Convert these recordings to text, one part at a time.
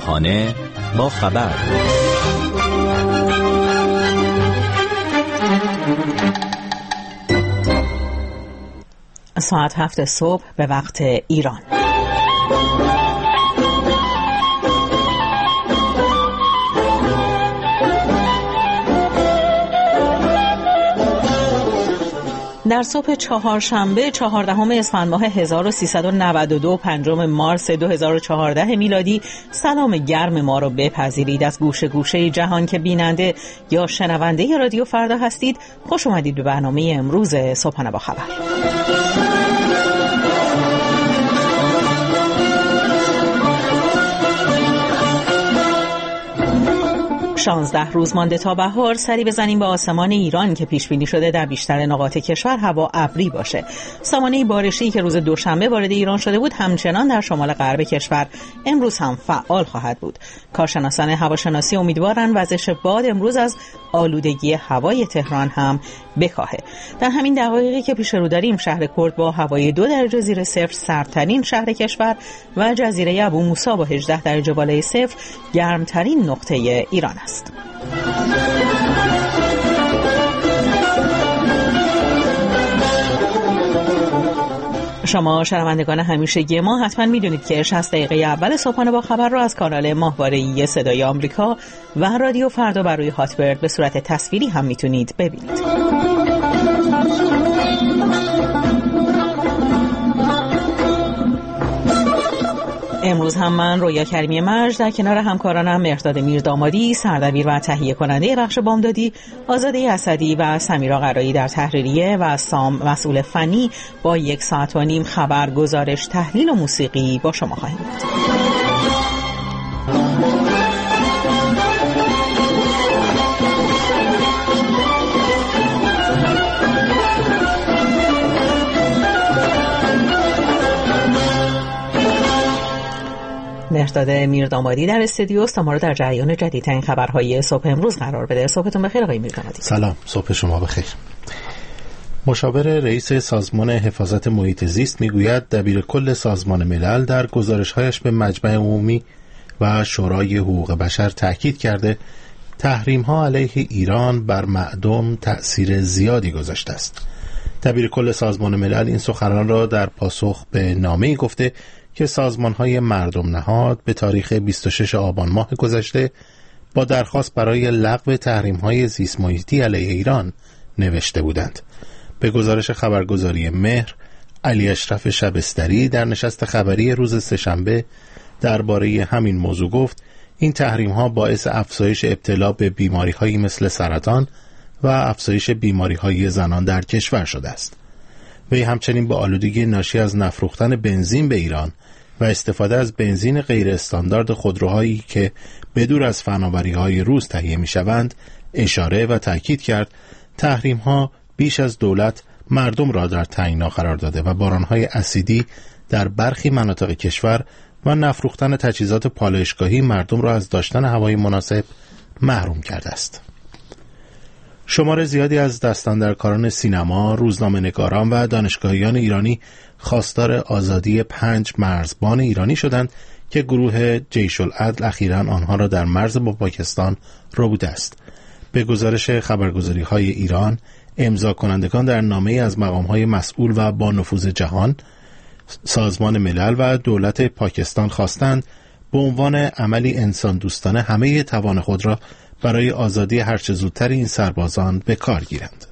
صبحانه با خبر. ساعت 7 صبح به وقت ایران. در صبح چهارشنبه 14 اسفند ماه 1392 5 مارس 2014 میلادی سلام گرم ما رو بپذیرید از گوشه گوشه جهان که بیننده یا شنونده رادیو فردا هستید. خوش اومدید به برنامه امروز صبحانه با خبر. 16 روز مانده تا بهار، سری بزنیم به آسمان ایران که پیش بینی شده در بیشتر نقاط کشور هوا ابری باشه. سامانه بارشی که روز دوشنبه وارد ایران شده بود همچنان در شمال غرب کشور امروز هم فعال خواهد بود. کارشناسان هواشناسی امیدوارن وزش باد امروز از آلودگی هوای تهران هم بکاهه. در همین دقایقی که پیش رو داریم شهر کرد با هوای 2 درجه زیر صفر سردترین شهر کشور و جزیره ابو موسی با 18 درجه بالای صفر گرمترین نقطه ایران است. شما شنوندگان همیشگی ما حتما میدونید که 60 دقیقه اول صبحانه با خبر را از کانال ماهواره‌ای صدای آمریکا و رادیو فردا بر روی هاتبرد به صورت تصویری هم میتونید ببینید. امروز هم من رویا کریمی مرج در کنار همکارانم مهرداد میردامادی سردبیر و تهیه کننده بخش بامدادی، آزاده اسدی و سمیرا قرایی در تحریریه و سام مسئول فنی با 1 ساعت و نیم خبر، گزارش، تحلیل و موسیقی با شما خواهیم بود. مهرداد میردامادی در استودیو است تا ما رو در جریان جدیدترین خبرهای صبح امروز قرار بده. صبحتون بخیر آقای میردامادی. سلام، صبح شما بخیر. مشاور رئیس سازمان حفاظت محیط زیست میگوید دبیرکل سازمان ملل در گزارش‌هایش به مجمع عمومی و شورای حقوق بشر تاکید کرده تحریم‌ها علیه ایران بر مردم تأثیر زیادی گذاشته است. دبیرکل سازمان ملل این سخنان را در پاسخ به نامه‌ای گفته که سازمان‌های مردم نهاد به تاریخ 26 آبان ماه گذشته با درخواست برای لغو تحریم‌های زیست محیطی علیه ایران نوشته بودند. به گزارش خبرگزاری مهر، علی اشرف شبستری در نشست خبری روز سه‌شنبه درباره همین موضوع گفت این تحریم‌ها باعث افزایش ابتلا به بیماری‌هایی مثل سرطان و افزایش بیماری‌های زنان در کشور شده است. وی همچنین با آلودگی ناشی از نفروختن بنزین به ایران و استفاده از بنزین غیر استاندارد خودروهایی که بدور از فناوری‌های روس تهیه می‌شوند اشاره و تاکید کرد تحریم‌ها بیش از دولت مردم را در تنگنا قرار داده و باران‌های اسیدی در برخی مناطق کشور و نفروختن تجهیزات پالایشگاهی مردم را از داشتن هوای مناسب محروم کرده است. شمار زیادی از دستاندرکاران سینما، روزنامه‌نگاران و دانشگاهیان ایرانی خواستار آزادی 5 مرزبان ایرانی شدند که گروه جیش العدل اخیراً آنها را در مرز با پاکستان ربوده است. به گزارش خبرگزاری‌های ایران، امضا کنندگان در نامه‌ای از مقام‌های مسئول و با نفوذ جهان، سازمان ملل و دولت پاکستان خواستند به عنوان عملی انسان دوستانه همه توان خود را برای آزادی هرچه زودتر این سربازان به کار گیرند.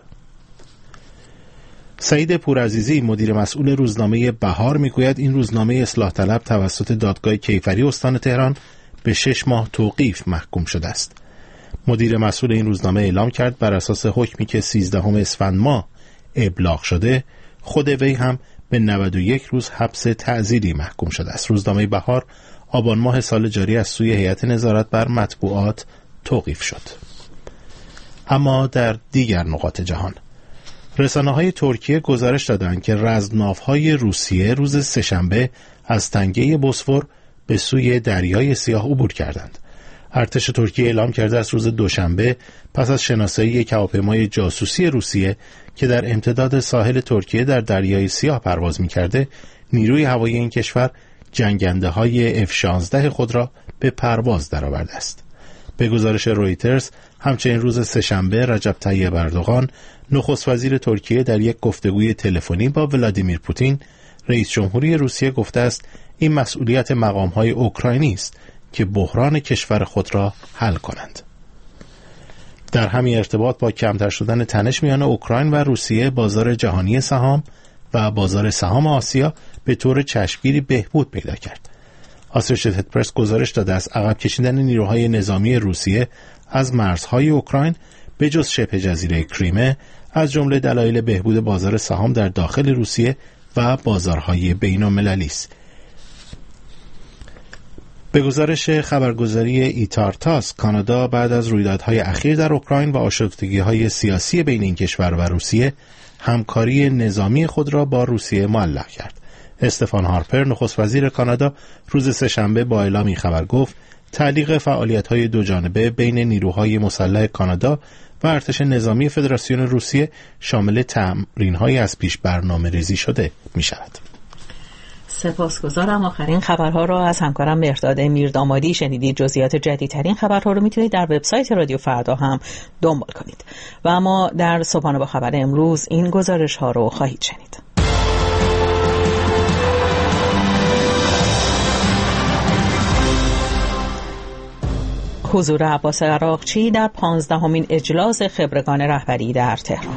سعید پورعزیزی مدیر مسئول روزنامه بهار میگوید این روزنامه اصلاح طلب توسط دادگاه کیفری استان تهران به 6 ماه توقیف محکوم شده است. مدیر مسئول این روزنامه اعلام کرد بر اساس حکمی که 13 اسفند ماه ابلاغ شده خود وی هم به 91 روز حبس تعزیری محکوم شده است. روزنامه بهار آبان ماه سال جاری از سوی هیئت نظارت بر مطبوعات توقیف شد. اما در دیگر نقاط جهان رسانه‌های ترکیه گزارش دادند که رزمناوهای روسیه روز سه‌شنبه از تنگه بوسفور به سوی دریای سیاه عبور کردند. ارتش ترکیه اعلام کرده از روز دوشنبه پس از شناسایی یک هواپیمای جاسوسی روسیه که در امتداد ساحل ترکیه در دریای سیاه پرواز می‌کرده، نیروی هوایی این کشور جنگنده‌های F-16 خود را به پرواز درآورده است. به گزارش رویترز همچنین روز سه‌شنبه رجب طیب اردوغان نخست وزیر ترکیه در یک گفتگوی تلفنی با ولادیمیر پوتین رئیس جمهوری روسیه گفته است این مسئولیت مقام‌های اوکراینی است که بحران کشور خود را حل کنند. در همین ارتباط با کمتر شدن تنش میان اوکراین و روسیه، بازار جهانی سهام و بازار سهام آسیا به طور چشمگیری بهبود پیدا کرد. آسوشییتد پرس گزارش داده است عقب کشیدن نیروهای نظامی روسیه از مرزهای اوکراین به جز شبه جزیره کریمه از جمله دلایل بهبود بازار سهام در داخل روسیه و بازارهای بین‌المللی است. به گزارش خبرگزاری ایتارتاس، کانادا بعد از رویدادهای اخیر در اوکراین و آشفتگی‌های سیاسی بین این کشور و روسیه همکاری نظامی خود را با روسیه معلق کرد. استفان هارپر نخست وزیر کانادا روز سه‌شنبه با اعلام این خبر گفت تعلیق فعالیت‌های دوجانبه بین نیروهای مسلح کانادا و ارتش نظامی فدراسیون روسیه شامل تمرین‌های از پیش برنامه‌ریزی شده می‌شود. سپاسگزارم. آخرین خبرها را از همکارم مهرداد میردامادی شنیدید. جزئیات جدیدترین خبرها رو میتونید در وبسایت رادیو فردا هم دنبال کنید. و اما در صبحانه با خبر امروز این گزارش ها رو خواهید شنید. حضور عباس عراقچی در 15مین اجلاس خبرگان رهبری در تهران.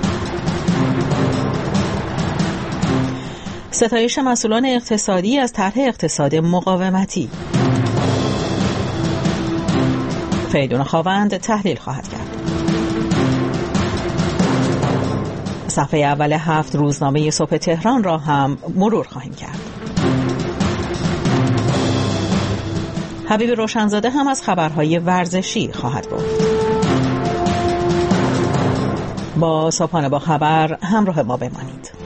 ستایش مسئولان اقتصادی از طرح اقتصاد مقاومتی. فریدون خاوند تحلیل خواهد کرد. صفحه اول 7 روزنامه صبح تهران را هم مرور خواهیم کرد. حبیب روشنزاده هم از خبرهای ورزشی خواهد گفت. با صبحانه با خبر همراه ما بمانید.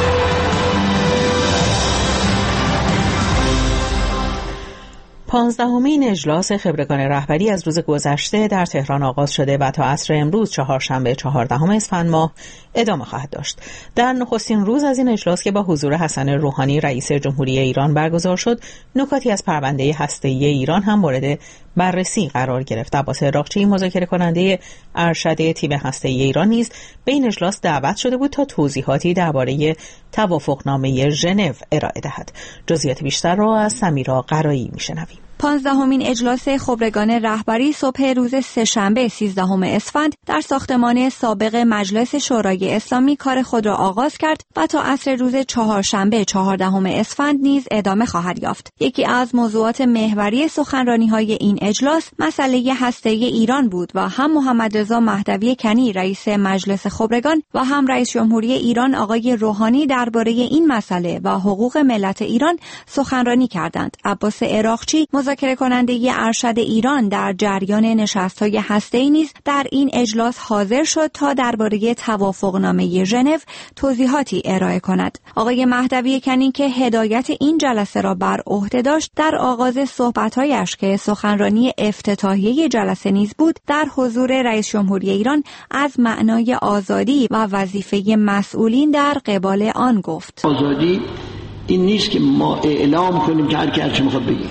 15مین اجلاس خبرگان رهبری از روز گذشته در تهران آغاز شده و تا عصر امروز چهارشنبه 14 اسفند ماه ادامه خواهد داشت. در نخستین روز از این اجلاس که با حضور حسن روحانی رئیس جمهوری ایران برگزار شد، نکاتی از پرونده هسته‌ای ایران هم مورد بررسی قرار گرفت. عباس عراقچی مذاکره کننده ارشد تیم هسته‌ای ایران نیز به این اجلاس دعوت شده بود تا توضیحاتی درباره توافقنامه ژنو ارائه دهد. جزئیات بیشتر را از سمیرا قرایی میشنویم. 15مین اجلاس خبرگان رهبری صبح روز سه‌شنبه 13 اسفند در ساختمان سابق مجلس شورای اسلامی کار خود را آغاز کرد و تا عصر روز چهارشنبه 14 اسفند نیز ادامه خواهد یافت. یکی از موضوعات محوری سخنرانی‌های این اجلاس مسئله هسته‌ای ایران بود و هم محمد رضا مهدوی کنی رئیس مجلس خبرگان و هم رئیس جمهوری ایران آقای روحانی درباره این مسئله و حقوق ملت ایران سخنرانی کردند. عباس عراقچی مذاکره کننده ارشد ایران در جریان نشست‌های هسته‌ای نیز در این اجلاس حاضر شد تا درباره توافقنامه ژنو توضیحاتی ارائه کند. آقای مهدوی کنی که هدایت این جلسه را بر عهده داشت، در آغاز صحبت‌هایش که سخنرانی افتتاحیه جلسه نیز بود، در حضور رئیس جمهوری ایران از معنای آزادی و وظیفه مسئولین در قبال آن گفت. آزادی این نیست که ما اعلام کنیم که هر کی هر چی می‌خواد بگه.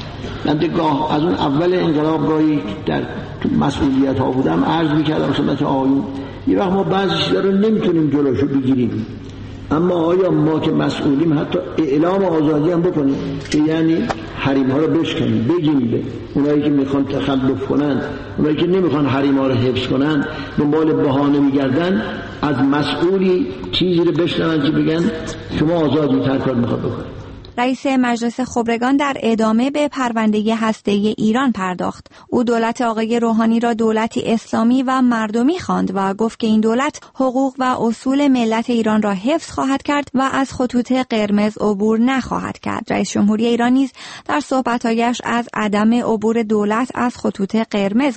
من گاه از اون اول انقلاب گاهی در مسئولیت ها بودم عرض میکردم خدمت آقایون یه وقت ما بعضی چیزا رو نمیتونیم جلوشو بگیریم، اما آیا ما که مسئولیم حتی اعلام آزادی هم بکنیم که یعنی حریم ها رو بشکنیم، بگیم به اونایی که میخوان تخلف کنن، اونایی که نمیخوان حریم ها رو حفظ کنن، دنبال بهانه میگردن، از مسئولی چیزی رو بشنون که بگن شما آزادی تر کار میخواد بکنید. رئیس مجلس خبرگان در ادامه به پرونده هسته‌ای ایران پرداخت. او دولت آقای روحانی را دولتی اسلامی و مردمی خواند و گفت که این دولت حقوق و اصول ملت ایران را حفظ خواهد کرد و از خطوط قرمز عبور نخواهد کرد. رئیس جمهوری ایران نیز در صحبت‌هایش از عدم عبور دولت از خطوط قرمز گفت.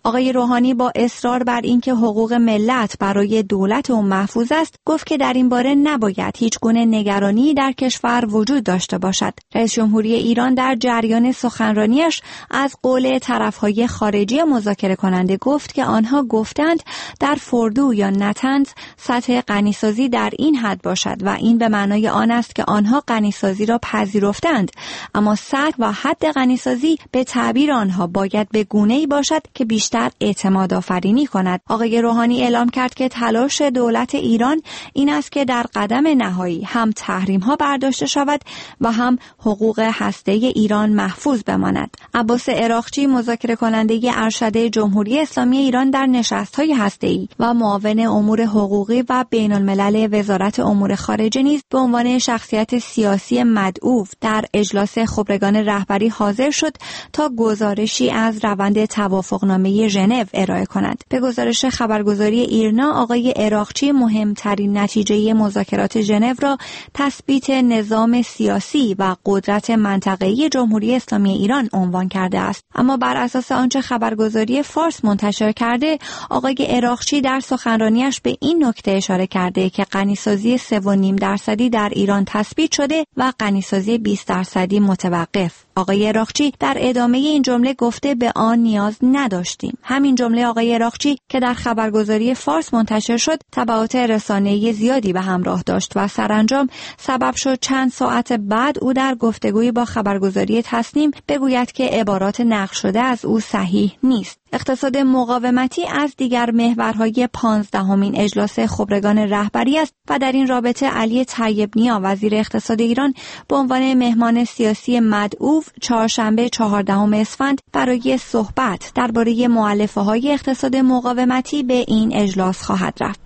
آقای روحانی با اصرار بر اینکه حقوق ملت برای دولت اون محفوظ است، گفت که در این باره نباید هیچ گونه نگرانی در کشور وجود داشته باشد. رئیس جمهوری ایران در جریان سخنرانیش از قول طرفهای خارجی مذاکره کننده گفت که آنها گفتند در فردو یا نتنز سطح غنیسازی در این حد باشد و این به معنای آن است که آنها غنیسازی را پذیرفتند، اما سطح و حد غنیسازی به تعبیر آنها باید به گونه‌ای باشد که بیشتر اعتماد آفرینی کند. آقای روحانی اعلام کرد که تلاش دولت ایران این است که در قدم نهایی هم تحریم‌ها برداشته شود و هم حقوق هسته ایران محفوظ بماند. عباس عراقچی مذاکره کننده ارشد جمهوری اسلامی ایران در نشست‌های هسته‌ای و معاون امور حقوقی و بین‌الملل وزارت امور خارجه نیز به عنوان شخصیت سیاسی مدعو در اجلاس خبرگان رهبری حاضر شد تا گزارشی از روند توافقنامه ژنو ارائه کند. به گزارش خبرگزاری ایرنا، آقای عراقچی مهمترین نتیجه مذاکرات ژنو را تثبیت نظام سیاسی و قدرت منطقه‌ای جمهوری اسلامی ایران عنوان کرده است. اما بر اساس آنچه خبرگزاری فارس منتشر کرده، آقای عراقچی در سخنرانیش به این نکته اشاره کرده که غنیسازی 3.5% در ایران تثبیت شده و غنیسازی 20% متوقف. آقای عراقچی در ادامه این جمله گفته به آن نیاز نداشتیم. همین جمله آقای عراقچی که در خبرگزاری فارس منتشر شد تبعات رسانه‌ای زیادی به همراه داشت و سرانجام سبب شد چند ساعت بعد او در گفتگویی با خبرگزاری تصنیم بگوید که عبارات نقل شده از او صحیح نیست. اقتصاد مقاومتی از دیگر محورهای 15مین اجلاس خبرگان رهبری است و در این رابطه علی طیب نیا وزیر اقتصاد ایران به عنوان مهمان سیاسی مدعو چهارشنبه 14 اسفند برای صحبت درباره مؤلفه‌های اقتصاد مقاومتی به این اجلاس خواهد رفت.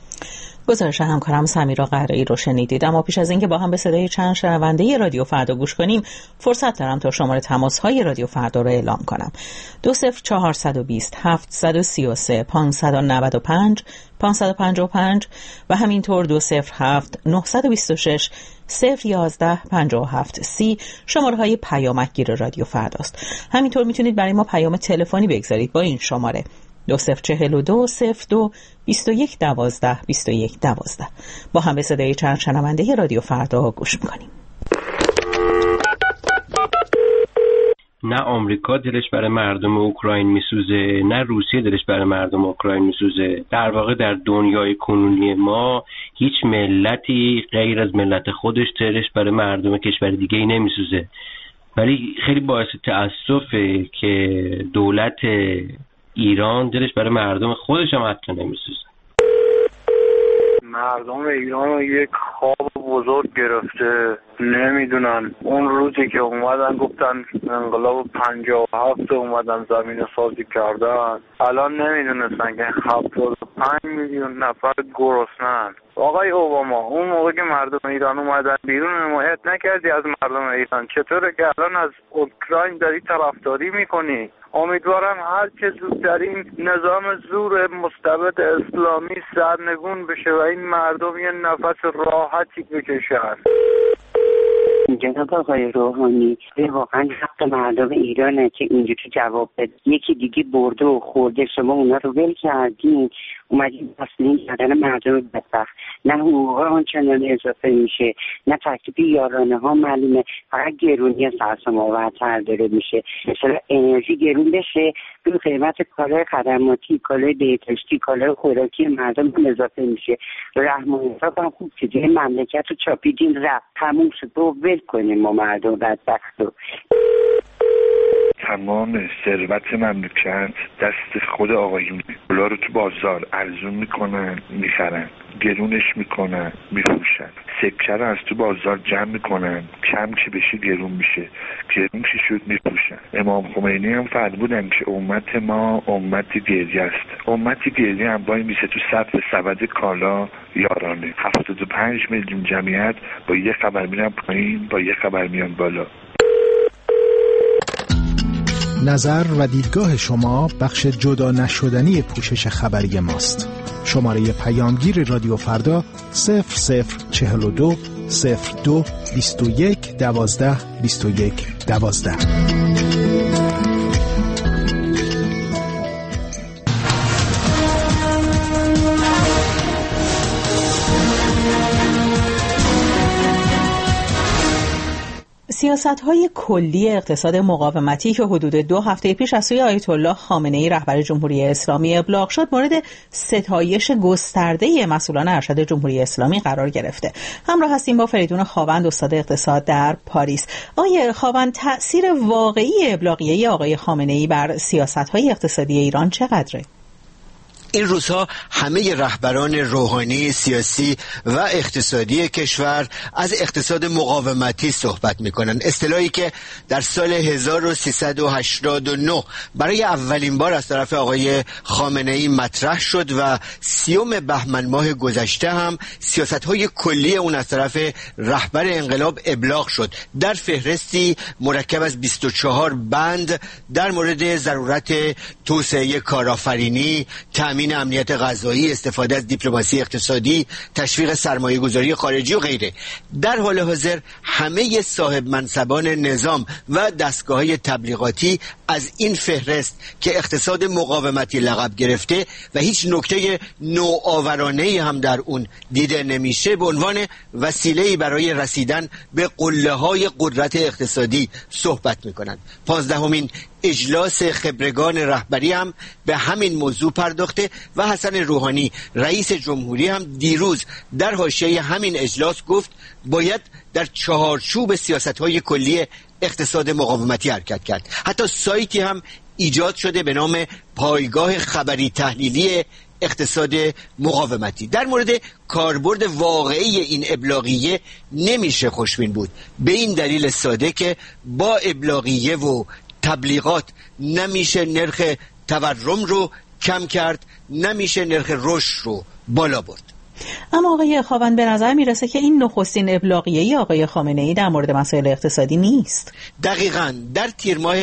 گزارش همکارم سمیرا قرایی رو شنیدید. اما پیش از اینکه با هم به صدای چند شنونده رادیو فردا گوش کنیم، فرصت دارم تا شماره تماس‌های رادیو فردا رو اعلام کنم. 20420 733 595 555 و همینطور 207 926 011 57 30 شماره‌های پیامکگیر رادیو فرداست. همینطور میتونید برای ما پیام تلفنی بگذارید با این شماره 2042 02 21 12 21 12. با هم به صدای چند شنونده رادیو فردا گوش میکنیم. نه آمریکا دلش برای مردم اوکراین میسوزه، نه روسیه دلش برای مردم اوکراین میسوزه. در واقع در دنیای کنونی ما هیچ ملتی غیر از ملت خودش دلش برای مردم کشور دیگه‌ای نمیسوزه. ولی خیلی باعث تأسفه که دولت ایران دلش برای مردم خودش هم حتی نمیسوزه. مردم ایران رو یک خواب بزرگ گرفته، نمیدونن. اون روزی که اومدن گفتن انقلاب 57 اومدن زمین سازی کردن، الان نمیدونستن که 75 میلیون نفر گرسنه‌اند. آقای اوباما اون موقع که مردم ایران اومدن بیرون حمایت نکردی از مردم ایران، چطوره که الان از اوکراین داری طرفداری میکنی؟ امیدوارم هر چه زودتر این نظام زور مستبد اسلامی سرنگون بشه و این مردم یه نفس راحتی بکشن. جناب آقای روحانی، واقعا حق مردم ایرانه که اینجوری جواب بده. یکی دیگه برده و خورده، شما اونا رو ول کردین، اومدین تسلیم کردن مردم بدبخت. نه حقوق آنچنان اضافه میشه، نه تکلیف یارانه ها معلومه، فقط گرونی سرسام‌آورتر داره میشه. مثلا انرژی گرون بشه، به قیمت کالای خدماتی، کالای بهداشتی، کالای خوراکی مردم اضافه میشه. رحم و انصاف هم خوب که دیگه مملکت رو چاپیدین رفت، تموم شد، ول کنیم ما مردم بدبخت رو. تمام ثروت مملکت دست خود آقایونه. دلار رو تو بازار ارزون میکنن میخرن، گرونش میکنن میفروشن، سکه رو از تو بازار جمع میکنن، کم که بشه گرون میشه، گرون که شد میفروشن. امام خمینی هم فرمودن که امت ما امت گریه است. امت گریه هم وای میسه تو صف سبد کالا یارانه. 75 میلیون جمعیت با یه خبر میرن پایین، با یه خبر میان بالا. نظر و دیدگاه شما بخش جدا نشدنی پوشش خبری ماست. شماره پیامگیر رادیو فردا 0042 02 21 12 21 12. سیاست‌های کلی اقتصاد مقاومتی که حدود 2 هفته پیش از سوی آیت الله خامنه‌ای رهبر جمهوری اسلامی ابلاغ شد مورد ستایش گسترده مسئولان ارشد جمهوری اسلامی قرار گرفته. همراه هستیم با فریدون خاوند، استاد اقتصاد در پاریس. آقای خاوند، تأثیر واقعی ابلاغیه آقای خامنه‌ای بر سیاست‌های اقتصادی ایران چقدره؟ این روزها همه رهبران روحانی، سیاسی و اقتصادی کشور از اقتصاد مقاومتی صحبت میکنن، اصطلاحی که در سال 1389 برای اولین بار از طرف آقای خامنه‌ای مطرح شد و 30 بهمن ماه گذشته هم سیاست‌های کلی اون از طرف رهبر انقلاب ابلاغ شد در فهرستی مرکب از 24 بند در مورد ضرورت توسعه کارآفرینی، تأمین امنیت غذایی، استفاده از دیپلماسی اقتصادی، تشویق سرمایه‌گذاری خارجی و غیره. در حال حاضر همه صاحب منصبان نظام و دستگاه‌های تبلیغاتی از این فهرست که اقتصاد مقاومتی لقب گرفته و هیچ نکته نوآورانه‌ای هم در اون دیده نمیشه به عنوان وسیله‌ای برای رسیدن به قله‌های قدرت اقتصادی صحبت می‌کنند. 15مین اجلاس خبرگان رهبری هم به همین موضوع پرداخته و حسن روحانی رئیس جمهوری هم دیروز در حاشیه همین اجلاس گفت باید در چهارچوب سیاست‌های کلی اقتصاد مقاومتی حرکت کرد. حتی سایتی هم ایجاد شده به نام پایگاه خبری تحلیلی اقتصاد مقاومتی. در مورد کاربرد واقعی این ابلاغیه نمیشه خوشبین بود، به این دلیل ساده که با ابلاغیه و تبلیغات نمیشه نرخ تورم رو کم کرد، نمیشه نرخ رشد رو بالا برد. اما آقای خاوند، به نظر میرسه که این نخستین ابلاغیه آقای خامنه‌ای در مورد مسائل اقتصادی نیست. دقیقاً در تیر ماه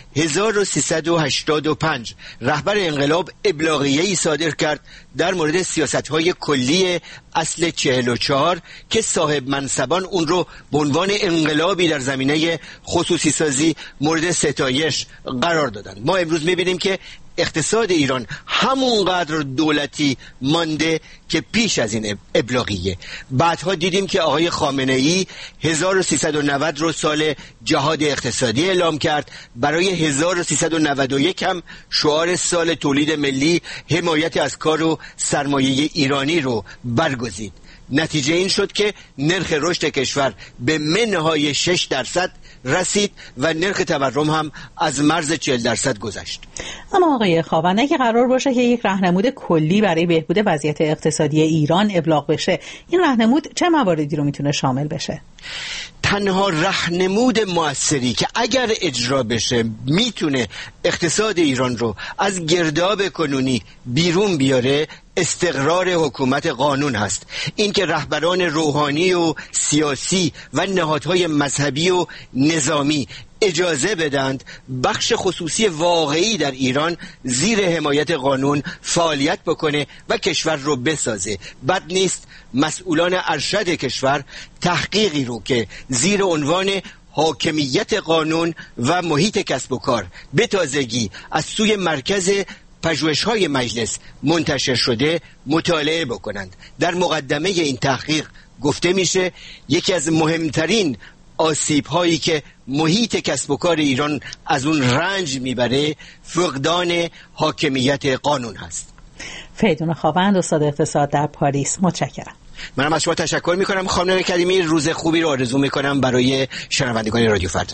1385 رهبر انقلاب ابلاغیه‌ای صادر کرد در مورد سیاست‌های کلی اصل 44 که صاحب منصبان اون رو به عنوان انقلابی در زمینه خصوصی سازی مورد ستایش قرار دادن. ما امروز می‌بینیم که اقتصاد ایران همونقدر دولتی مانده که پیش از این ابلاغیه. بعدها دیدیم که آقای خامنه‌ای 1390 رو سال جهاد اقتصادی اعلام کرد، برای 1391 هم شعار سال تولید ملی حمایت از کار و سرمایه ایرانی رو برگزید. نتیجه این شد که نرخ رشد کشور به منهای 6% رسید و نرخ تورم هم از مرز 40% گذشت. اما آقای خاوند، اگه قرار باشه که یک راهنمود کلی برای بهبود وضعیت اقتصادی ایران ابلاغ بشه، این راهنمود چه مواردی رو میتونه شامل بشه؟ تنها راهنمود موثری که اگر اجرا بشه میتونه اقتصاد ایران رو از گرداب کنونی بیرون بیاره استقرار حکومت قانون هست. این که رهبران روحانی و سیاسی و نهادهای مذهبی و نظامی اجازه بدند بخش خصوصی واقعی در ایران زیر حمایت قانون فعالیت بکنه و کشور رو بسازه. بد نیست مسئولان ارشد کشور تحقیقی رو که زیر عنوان حاکمیت قانون و محیط کسب و کار به تازگی از سوی مرکز پژوهش‌های مجلس منتشر شده مطالعه بکنند. در مقدمه این تحقیق گفته میشه یکی از مهمترین آسیب‌هایی که محیط کسب و کار ایران از اون رنج میبره فقدان حاکمیت قانون هست. فریدون خاوند، استاد اقتصاد در پاریس، متشکرم. منم از شما تشکر میکنم خانم کریمی. روز خوبی رو آرزو میکنم برای شنوندگان رادیو فردا.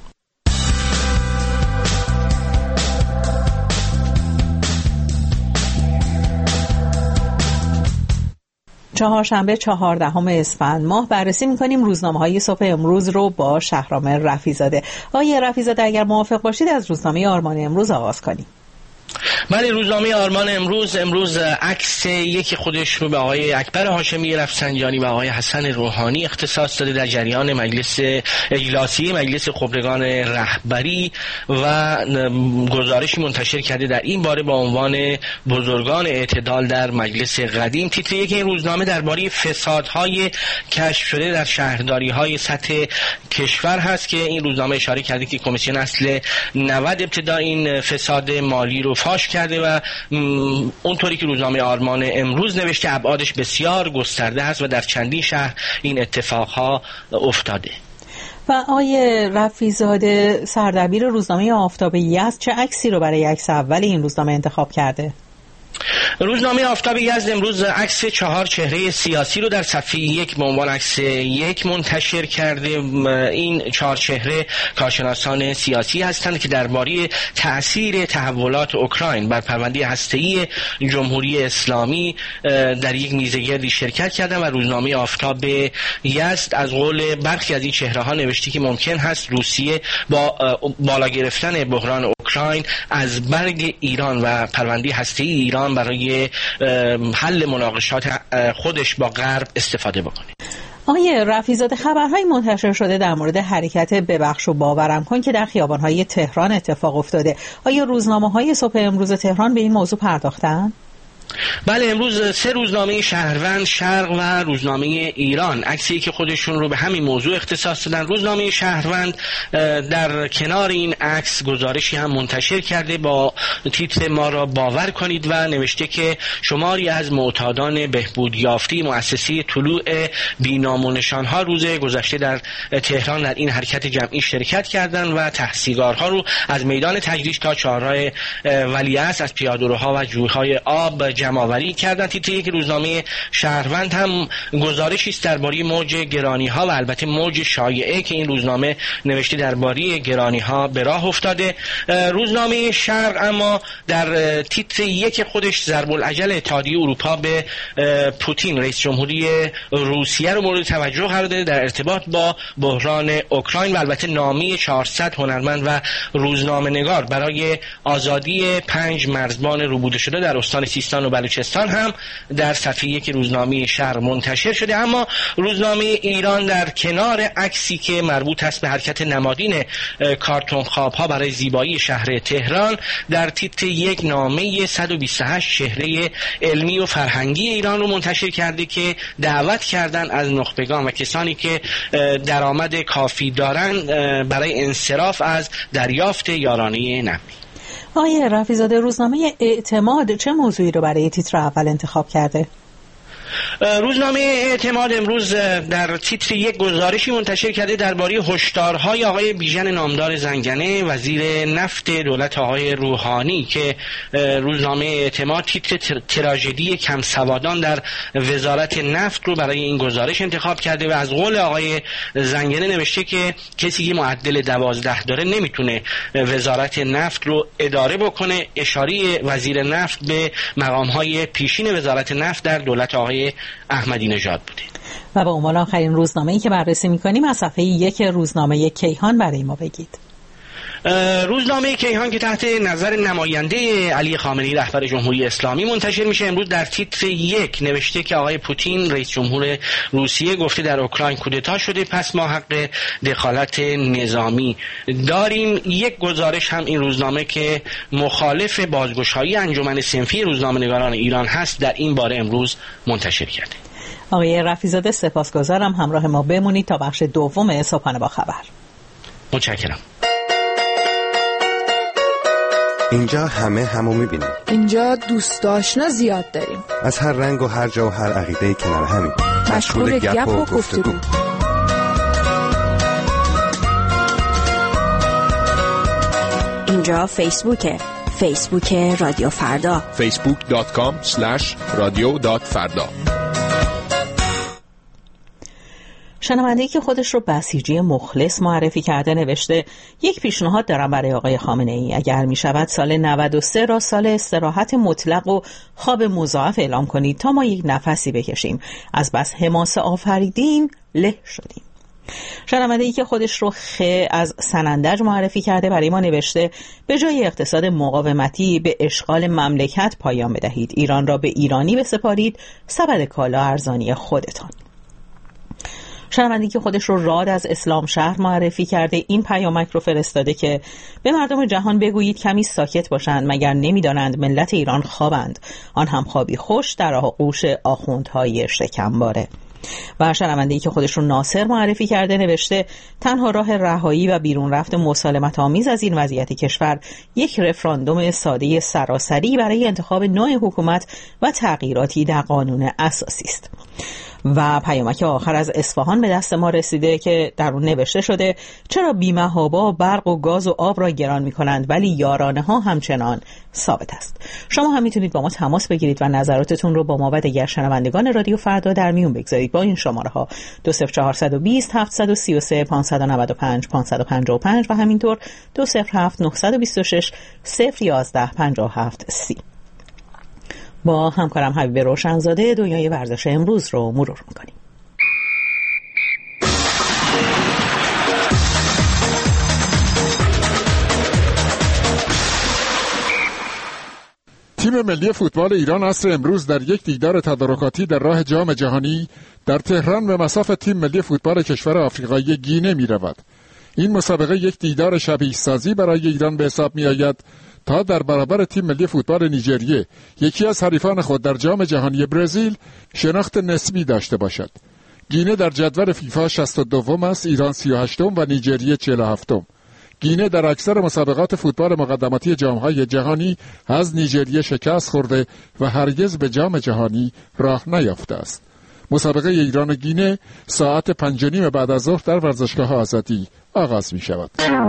چهارشنبه 14 اسفند ماه بررسی می‌کنیم روزنامه‌های صبح امروز رو با شهرام رفیع‌زاده. آقای رفیع‌زاده اگر موافق باشید از روزنامه آرمان امروز آغاز کنیم. بله، روزنامه آرمان امروز عکس یکی خودش رو به آقای اکبر هاشمی رفسنجانی و آقای حسن روحانی اختصاص داده در جریان مجلس اجلاسی مجلس خبرگان رهبری و گزارشی منتشر کرده در این باره با عنوان بزرگان اعتدال در مجلس قدیم. تیتر یک این روزنامه درباره فسادهای کشف شده در شهرداری‌های سطح کشور هست که این روزنامه اشاره کرده که کمیسیون اصل 90 ابتدا این فساد مالی رو فاش کرده و اونطوری که روزنامه آرمان امروز نوشته ابعادش بسیار گسترده است و در چندین شهر این اتفاقها افتاده. و آقای رفیع‌زاده سردبیر روزنامه آفتاب یزد چه عکسی رو برای عکس اول این روزنامه انتخاب کرده؟ روزنامه آفتاب یزد امروز عکس 4 چهره سیاسی رو در صفحه 1 به عنوان عکس 1 منتشر کرده. این 4 چهره کارشناسان سیاسی هستند که درباره تأثیر تحولات اوکراین بر پرونده هسته‌ای جمهوری اسلامی در یک میزگردی شرکت کردند و روزنامه آفتاب یزد از قول برخی از این چهره‌ها نوشته که ممکن هست روسیه با بالا گرفتن بحران اوکراین از برگ ایران و پرونده هسته‌ای ایران برای حل مناقشات خودش با غرب استفاده بکنه. آقای رفیع‌زاده، خبرهای منتشر شده در مورد حرکت ببخش و باورم کن که در خیابان‌های تهران اتفاق افتاده، آیا روزنامه‌های صبح امروز تهران به این موضوع پرداختن؟ بله، امروز 3 روزنامه شهروند، شرق و روزنامه ایران عکسی که خودشون رو به همین موضوع اختصاص دادن. روزنامه شهروند در کنار این عکس گزارشی هم منتشر کرده با تیتر ما را باور کنید و نوشته که شماری از معتادان بهبود یافته مؤسسه طلوع بی‌نام و نشان‌ها روز گذشته در تهران در این حرکت جمعی شرکت کردند و تحصیلگارها رو از میدان تجریش تا چهارراه ولیعصر از پیاده‌روها و جویهای آب جمع‌آوری کردند. تیتر یک روزنامه شهروند هم گزارشی است درباره موج گرانی‌ها و البته موج شایعه که این روزنامه نوشته درباره گرانی‌ها به راه افتاده. روزنامه شرق اما در تیتر یک خودش ضرب العجل اتحادیه اروپا به پوتین رئیس جمهوری روسیه رو مورد توجه قرار داده در ارتباط با بحران اوکراین و البته نامه 400 هنرمند و روزنامه‌نگار برای آزادی 5 مرزبان روبوده شده در استان سیستان و بلوچستان هم در صفحه 1 روزنامه شرق منتشر شده. اما روزنامه ایران در کنار عکسی که مربوط است به حرکت نمادین کارتون خواب‌ها برای زیبایی شهر تهران در تیتر 1 نامه 128 چهره علمی و فرهنگی ایران رو منتشر کرده که دعوت کردن از نخبگان و کسانی که درآمد کافی دارند برای انصراف از دریافت یارانه نقدی. آقای رفیع‌زاده، روزنامه اعتماد چه موضوعی رو برای تیتر اول انتخاب کرده؟ روزنامه اعتماد امروز در تیتر 1 گزارشی منتشر کرده درباره هشدارهای آقای بیژن نامدار زنگنه وزیر نفت دولت آقای روحانی که روزنامه اعتماد تیتر تراژدی کم سوادان در وزارت نفت رو برای این گزارش انتخاب کرده و از قول آقای زنگنه نوشته که کسی که معدل 12 داره نمیتونه وزارت نفت رو اداره بکنه. اشاره وزیر نفت به مقامهای پیشین وزارت نفت در دولت آقای احمدی نژاد بوده. و به عنوان آخرین روزنامه‌ای که بررسی می‌کنیم از صفحه 1 روزنامه کیهان برای ما بگید. روزنامه کیهان که تحت نظر نماینده علی خامنه‌ای رهبر جمهوری اسلامی منتشر میشه امروز در تیتر 1 نوشته که آقای پوتین رئیس جمهور روسیه گفته در اوکراین کودتا شده، پس ما حق دخالت نظامی داریم. یک گزارش هم این روزنامه که مخالف بازگشایی انجمن صنفی روزنامه‌نگاران ایران هست در این باره امروز منتشر کرده. آقای رفیع‌زاده سپاسگزارم، همراه ما بمونید تا بخش دوم صبحانه با خبر. متشکرم. اینجا همه همو میبینیم. اینجا دوست آشنا زیاد داریم. از هر رنگ و هر جا و هر عقیده کنار همیم. مشغول گپ و گفتگو. اینجا فیسبوکه. فیسبوک رادیو فردا. facebook.com/radio.farda. شنونده‌ای که خودش رو بسیجی مخلص معرفی کرده نوشته یک پیشنهاد دارم برای آقای خامنه‌ای. اگر می شود سال 93 را سال استراحت مطلق و خواب مضاعف اعلام کنید تا ما یک نفسی بکشیم. از بس حماسه آفریدیم له شدیم. شنونده‌ای که خودش رو از سنندج معرفی کرده برای ما نوشته به جای اقتصاد مقاومتی به اشغال مملکت پایان بدهید. ایران را به ایرانی بسپارید، سبد کالا ارزانی خودتان. شنونده‌ای که خودش رو راد از اسلام شهر معرفی کرده این پیامک رو فرستاده که به مردم جهان بگویید کمی ساکت باشند، مگر نمی‌دانند ملت ایران خوابند، آن هم خوابی خوش در آغوش آخوندهای شکمباره. و شنونده‌ای که خودش رو ناصر معرفی کرده نوشته تنها راه رهایی و بیرون رفت مسالمت آمیز از این وضعیت کشور یک رفراندوم ساده سراسری برای انتخاب نوع حکومت و تغییراتی در قانون اساسی است. و پیامک آخر از اصفهان به دست ما رسیده که در اون نوشته شده چرا بی‌محابا برق و گاز و آب را گران می‌کنند ولی یارانه ها همچنان ثابت است. شما هم میتونید با ما تماس بگیرید و نظراتتون رو با ما و دیگر شنوندگان رادیو فردا در میون بگذارید با این شماره ها 20420 733 595 555 و همینطور 207 926 011 57 30. با همکارم حبیب روشنزاده دنیای ورزش امروز رو مرور میکنیم. تیم ملی فوتبال ایران عصر امروز در یک دیدار تدارکاتی در راه جام جهانی در تهران به مصاف تیم ملی فوتبال کشور آفریقایی گینه می رود. این مسابقه یک دیدار شبیه سازی برای ایران به حساب می آید تا در برابر تیم ملی فوتبال نیجریه، یکی از حریفان خود در جام جهانی برزیل، شناخت نسبی داشته باشد. گینه در جدول فیفا 62 است، ایران 38 و نیجریه 47. گینه در اکثر مسابقات فوتبال مقدماتی جام‌های جهانی از نیجریه شکست خورده و هرگز به جام جهانی راه نیافته است. مسابقه ایران و گینه ساعت 5:30 بعد از ظهر در ورزشگاه آزادی آغاز می شود.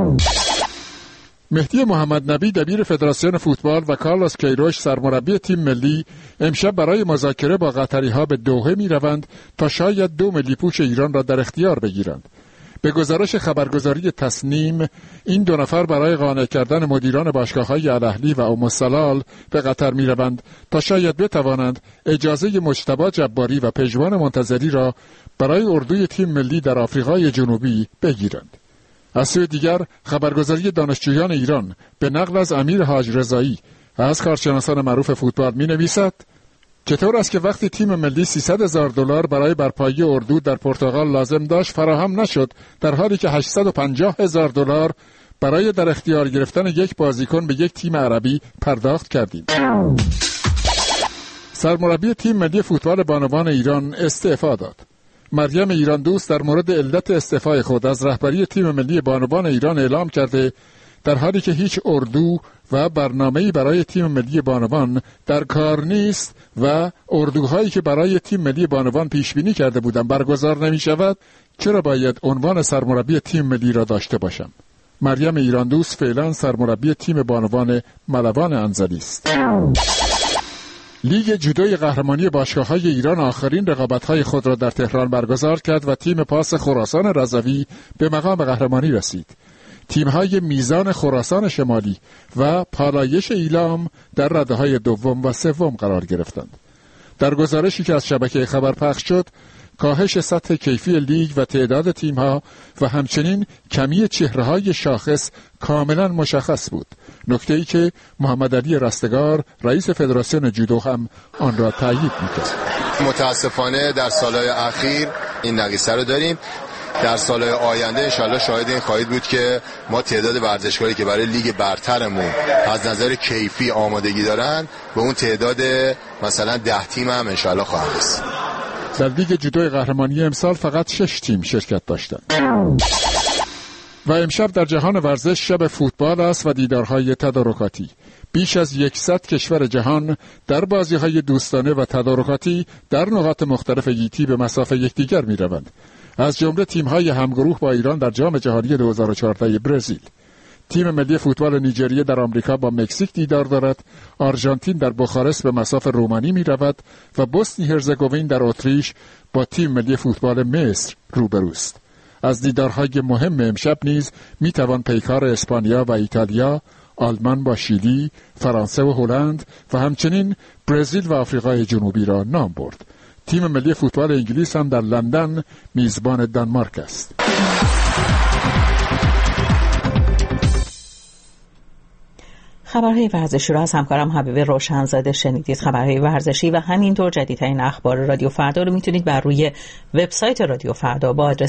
مهدی محمد نبی دبیر فدراسیون فوتبال و کارلوس کیروش سرمربی تیم ملی امشب برای مذاکره با قطری‌ها به دوحه می روند تا شاید 2 ملی پوش ایران را در اختیار بگیرند. به گزارش خبرگزاری تسنیم، این 2 نفر برای قانع کردن مدیران باشگاه‌های الاهلی و ام-السلال به قطر می‌روند تا شاید بتوانند اجازه مجتبی جباری و پژمان منتظری را برای اردوی تیم ملی در آفریقای جنوبی بگیرند. از سوی دیگر، خبرگزاری دانشجویان ایران به نقل از امیر حاج رضایی از کارشناسان معروف فوتبال می‌نویسد: چطور است که وقتی تیم ملی $300,000 برای برپایی اردو در پرتغال لازم داشت فراهم نشد، در حالی که $850,000 برای در اختیار گرفتن یک بازیکن به یک تیم عربی پرداخت کردیم. سرمربی تیم ملی فوتبال بانوان ایران استعفا داد. مریم ایران دوست در مورد علت استعفای خود از رهبری تیم ملی بانوان ایران اعلام کرده در حالی که هیچ اردو و برنامه‌ای برای تیم ملی بانوان در کار نیست و اردوهایی که برای تیم ملی بانوان پیش بینی کرده بودند برگزار نمی شود، چرا باید عنوان سرمربی تیم ملی را داشته باشم؟ مریم ایران دوست فعلا سرمربی تیم بانوان ملوان انزلی است. لیگ جودوی قهرمانی باشگاه‌های ایران آخرین رقابت‌های خود را در تهران برگزار کرد و تیم پاس خراسان رضوی به مقام قهرمانی رسید. تیم‌های میزان خراسان شمالی و پالایش ایلام در رده‌های دوم و سوم قرار گرفتند. در گزارشی که از شبکه خبر پخش شد، کاهش سطح کیفی لیگ و تعداد تیم‌ها و همچنین کمی چهره‌های شاخص کاملا مشخص بود. نکته‌ای که محمد علی رستگار رئیس فدراسیون جودو هم آن را تایید می‌کرد. متاسفانه در سالهای اخیر این نقیصه رو داریم. در سالهای آینده انشالله شاهد این خواهید بود که ما تعداد ورزشکاری که برای لیگ برترمون از نظر کیفی آمادگی دارن به اون تعداد مثلا 10 تیم هم انشالله خواهد رسید. در لیگ جودوی قهرمانی امسال فقط 6 تیم شرکت داشتند. و امشب در جهان ورزش شب فوتبال است و دیدارهای تدارکاتی. بیش از 100 کشور جهان در بازی‌های دوستانه و تدارکاتی در نقاط مختلف گیتی به مسافه یکدیگر می‌روند. از جمله تیم‌های همگروه با ایران در جام جهانی 2014 برزیل. تیم ملی فوتبال نیجریه در آمریکا با مکزیک دیدار دارد، آرژانتین در بخارست به مصاف رومانی می‌رود و بوسنی هرزگوین در اتریش با تیم ملی فوتبال مصر روبروست. از دیدارهای مهم امشب نیز میتوان پیکار اسپانیا و ایتالیا، آلمان با شیلی، فرانسه و هلند و همچنین برزیل و آفریقای جنوبی را نام برد. تیم ملی فوتبال انگلیس هم در لندن میزبان دانمارک است. خبرهای ورزشی را از همکارم حبیب روشنزاده شنیدید. خبرهای ورزشی و همینطور جدیدترین اخبار رادیو فردا رو میتونید بر روی وبسایت رادیو فردا با آدرس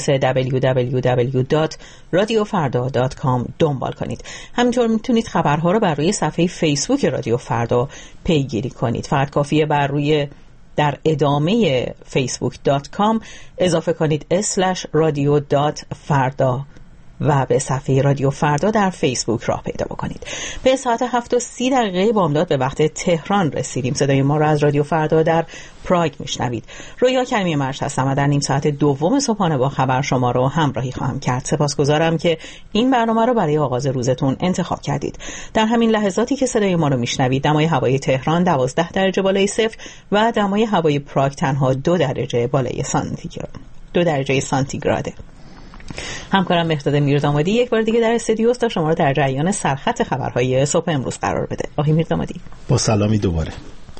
www.radiofarda.com دنبال کنید. همینطور میتونید خبرها رو بر روی صفحه فیسبوک رادیو فردا پیگیری کنید. فقط کافیه بر روی در ادامه facebook.com اضافه کنید /radio.farda و به صفحه رادیو فردا در فیسبوک راه پیدا بکنید. به ساعت 7:30 بامداد به وقت تهران رسیدیم. صدای ما را از رادیو فردا در پراگ میشنوید. رویا کریمی مرج هستم و در نیم ساعت دوم صبحانه با خبر شما رو همراهی خواهم کرد. سپاسگزارم که این برنامه رو برای آغاز روزتون انتخاب کردید. در همین لحظاتی که صدای ما رو میشنوید، دمای هوای تهران 12 درجه بالای صفر و دمای هوای پراگ تنها 2 درجه بالای سانتیگراده. همکارم مهرداد میردامادی یک بار دیگه در استودیو است تا شما رو در جریان سرخط خبرهای صبح امروز قرار بده. آقای میردامادی، با سلامی دوباره.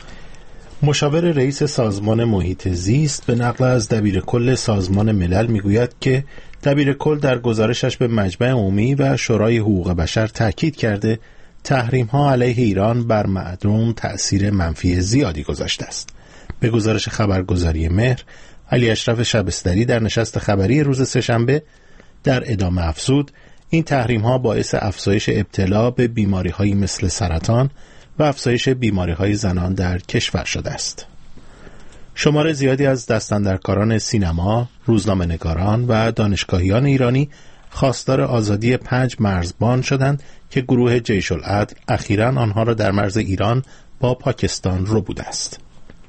مشاور رئیس سازمان محیط زیست به نقل از دبیرکل سازمان ملل میگوید که دبیرکل در گزارشش به مجمع عمومی و شورای حقوق بشر تاکید کرده تحریم‌ها علیه ایران بر مردم تأثیر منفی زیادی گذاشته است. به گزارش خبرگزاری مهر، علی اشرف شبستری در نشست خبری روز سه‌شنبه در ادامه افزود این تحریم‌ها باعث افزایش ابتلا به بیماری‌هایی مثل سرطان و افزایش بیماری‌های زنان در کشور شده است. شمار زیادی از دستاندرکاران سینما، روزنامه‌نگاران و دانشگاهیان ایرانی خواستار آزادی 5 مرزبان شدند که گروه جیش العدل اخیراً آنها را در مرز ایران با پاکستان ربوده است.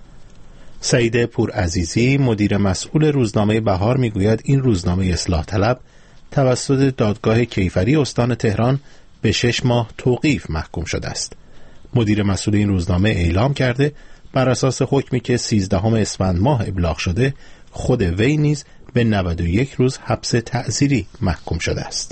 سعید پورعزیزی، مدیر مسئول روزنامه بهار، میگوید این روزنامه اصلاح طلب توسط دادگاه کیفری استان تهران به 6 ماه توقیف محکوم شده است. مدیر مسئول این روزنامه اعلام کرده بر اساس حکمی که 13 اسفند ماه ابلاغ شده، خود وی نیز به 91 روز حبس تعزیری محکوم شده است.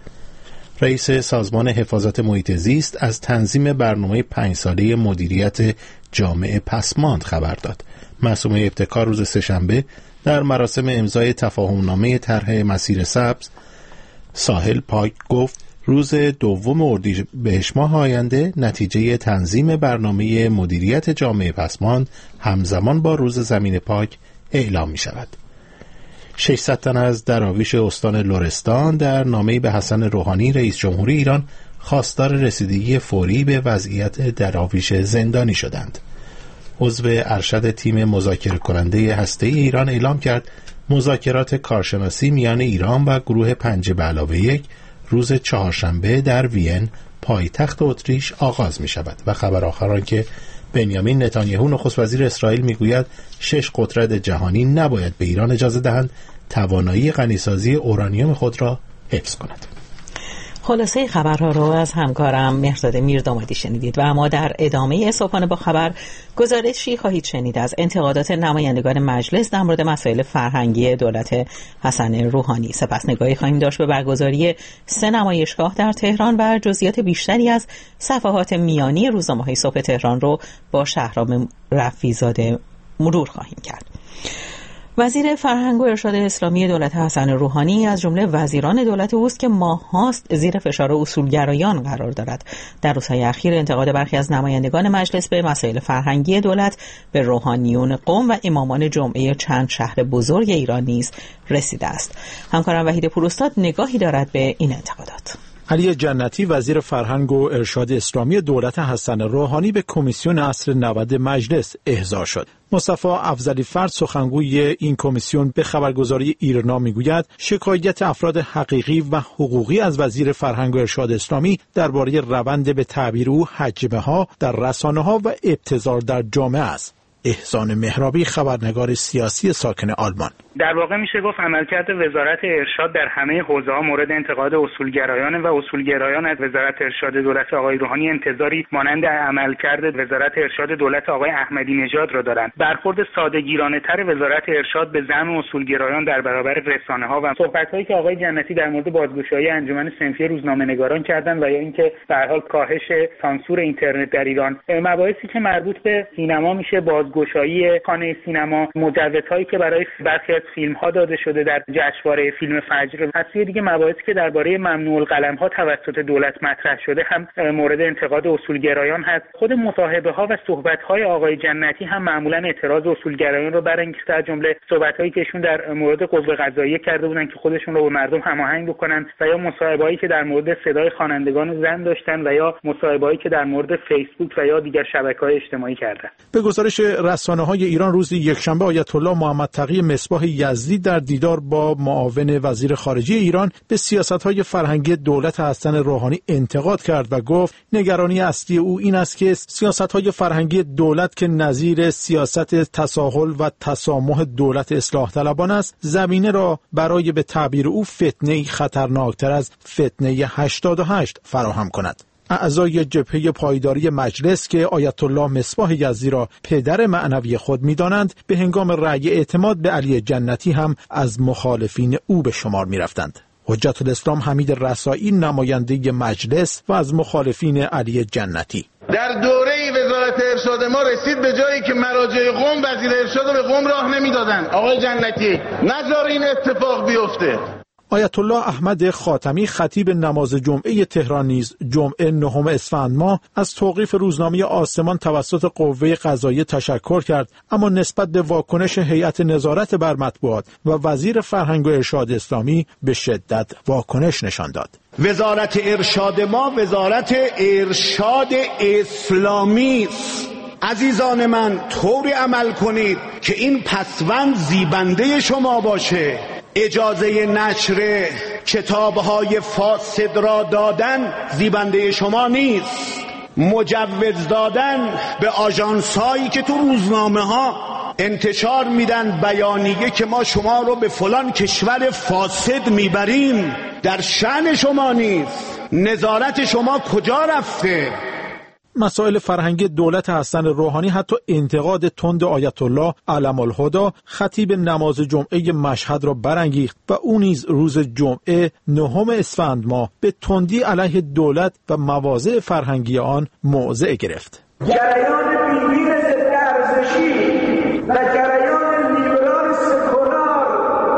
رئیس سازمان حفاظت محیط زیست از تنظیم برنامه 5 ساله مدیریت جامع پسماند خبر داد. معصومه ابتکار روز سه‌شنبه در مراسم امضای تفاهمنامه طرح مسیر سبز ساحل پاک گفت روز 2 اردیبهشت ماه آینده نتیجه تنظیم برنامه مدیریت جامع پسماند همزمان با روز زمین پاک اعلام می شود. 600 تن از دراویش استان لرستان در نامه‌ای به حسن روحانی رئیس جمهوری ایران خواستار رسیدگی فوری به وضعیت دراویش زندانی شدند. عضو ارشد تیم مذاکره کننده هسته‌ای ایران اعلام کرد مذاکرات کارشناسی میان ایران و گروه 5+1 روز چهارشنبه در وین پایتخت اتریش آغاز می شود و خبر آخران که بنیامین نتانیاهو نخست وزیر اسرائیل میگوید 6 قدرت جهانی نباید به ایران اجازه دهند توانایی غنیسازی اورانیوم خود را حفظ کند. خلاصه خبرها رو از همکارم مهرداد میردامادی شنیدید و اما در ادامه صبحانه با خبر گزارشی خواهید شنید از انتقادات نمایندگان مجلس در مورد مسائل فرهنگی دولت حسن روحانی. سپس نگاهی خواهیم داشت به برگزاری 3 نمایشگاه در تهران و جزئیات بیشتری از صفحات میانی روزنامه‌های صبح تهران رو با شهرام رفیع‌زاده مرور خواهیم کرد. وزیر فرهنگ و ارشاد اسلامی دولت حسن روحانی از جمله وزیران دولت اوست که ماه‌هاست زیر فشار اصولگرایان قرار دارد. در روزهای اخیر انتقاد برخی از نمایندگان مجلس به مسائل فرهنگی دولت به روحانیون قم و امامان جمعه چند شهر بزرگ ایران نیز رسیده است. همکارم وحید پوراستاد نگاهی دارد به این انتقادات. علی جنتی وزیر فرهنگ و ارشاد اسلامی دولت حسن روحانی به کمیسیون عصر 90 مجلس احضار شد. مصطفی افضلی فرد سخنگوی این کمیسیون به خبرگزاری ایرنا میگوید شکایت افراد حقیقی و حقوقی از وزیر فرهنگ و ارشاد اسلامی درباره روند به تعبیر او حجمه‌ها در رسانه‌ها و ابتذال در جامعه است. احسان مهرابی خبرنگار سیاسی ساکن آلمان: در واقع میشه گفت عملکرد وزارت ارشاد در همه حوزه‌ها مورد انتقاد اصولگرایان و اصولگرایان از وزارت ارشاد دولت آقای روحانی انتظاری مانند عملکرد وزارت ارشاد دولت آقای احمدی نژاد را دارند. برخورد ساده‌گیرانه‌تر وزارت ارشاد به زعم اصولگرایان در برابر رسانه‌ها و صحبت‌هایی که آقای جنتی در مورد بازگشایی انجمن صنفی روزنامه‌نگاران کردند و یا اینکه به هر حال کاهش سانسور اینترنت در ایران، مباحثی که مربوط به سینما میشه، بازگشایی خانه سینما، مجوزهایی که برای برخی از فیلم‌ها داده شده در جشنواره فیلم فجر، پس دیگه مباحثی که درباره ممنوع القلم‌ها توسط دولت مطرح شده هم مورد انتقاد اصولگرایان هست. خود مصاحبه‌ها و صحبت‌های آقای جنتی هم معمولاً اعتراض اصولگرایان رو برانگیخته، از جمله صحبت‌هایی که ایشون در مورد قوه قضاییه کرده بودن که خودشون رو با مردم هماهنگ بکنن و یا مصاحبه‌هایی که در مورد صدای خوانندگان زن داشتن و یا مصاحبه‌هایی که در مورد فیسبوک و یا دیگر شبکه‌های اجتماعی کردن. به گزارش رسانه‌های ایران روز یکشنبه آیت الله محمد تقی مصباح یزدی در دیدار با معاون وزیر خارجه ایران به سیاست‌های فرهنگی دولت حسن روحانی انتقاد کرد و گفت نگرانی اصلی او این است که سیاست‌های فرهنگی دولت که نظیر سیاست تساهل و تسامح دولت اصلاح طلبان است، زمینه را برای به تعبیر او فتنه‌ای خطرناکتر از فتنه 88 فراهم کند. اعضای جبهه پایداری مجلس که آیت الله مصباح یزدی را پدر معنوی خود می‌دانند، به هنگام رأی اعتماد به علی جنتی هم از مخالفین او به شمار می‌رفتند. حجت الاسلام حمید رسائی نماینده مجلس و از مخالفین علی جنتی: در دوره وزارت ارشاد ما رسید به جایی که مراجع قم وزیر ارشاد به قم راه نمیدادن. آقای جنتی نذار این اتفاق بیفته. آیت الله احمد خاتمی خطیب نماز جمعه تهران نیز جمعه 9 اسفند ماه از توقیف روزنامه آسمان توسط قوه قضاییه تشکر کرد، اما نسبت به واکنش هیئت نظارت بر مطبوعات و وزیر فرهنگ و ارشاد اسلامی به شدت واکنش نشان داد. وزارت ارشاد ما وزارت ارشاد اسلامی است. عزیزان من، طوری عمل کنید که این پسوند زیبنده شما باشه. اجازه نشر کتاب‌های فاسد را دادن زیبنده شما نیست. مجوز دادن به آژانس‌هایی که تو روزنامه‌ها انتشار میدن بیانیه که ما شما رو به فلان کشور فاسد میبریم در شأن شما نیست. نظارت شما کجا رفته؟ مسائل فرهنگی دولت حسن روحانی حتی انتقاد تند آیت الله علم الهدی خطیب نماز جمعه مشهد را برانگیخت و او نیز روز جمعه 9 اسفند ماه به تندی علیه دولت و مواضع فرهنگی آن موضع گرفت. جریان بی‌دین ضد ارزشی و جریان لیبرال سکولار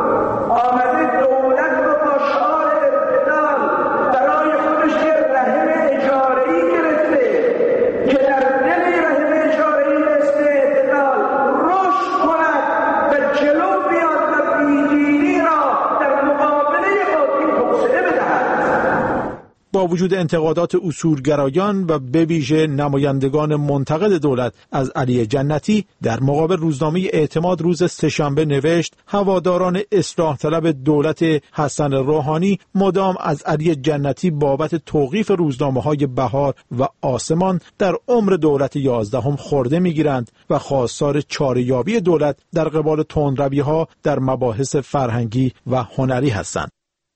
آمده دولت رو با شعار اعتدال برای خودش رهن اجاره‌ای گرفته که در دل رهن اجاره‌ای مثل اعتدال رشد کند و جلو بیاد و بی‌دینی را در مقابله خود توسعه بدهد. با وجود انتقادات اصولگرایان و به ویژه نمایندگان منتقد دولت از علی جنتی، در مقابل روزنامه اعتماد روز سه‌شنبه نوشت هواداران اصلاح طلب دولت حسن روحانی مدام از علی جنتی بابت توقیف روزنامه‌های بهار و آسمان در عمر دولت 11 خورده می‌گیرند و خواستار چاره‌یابی دولت در قبال تندروی‌ها در مباحث فرهنگی و هنری هستند.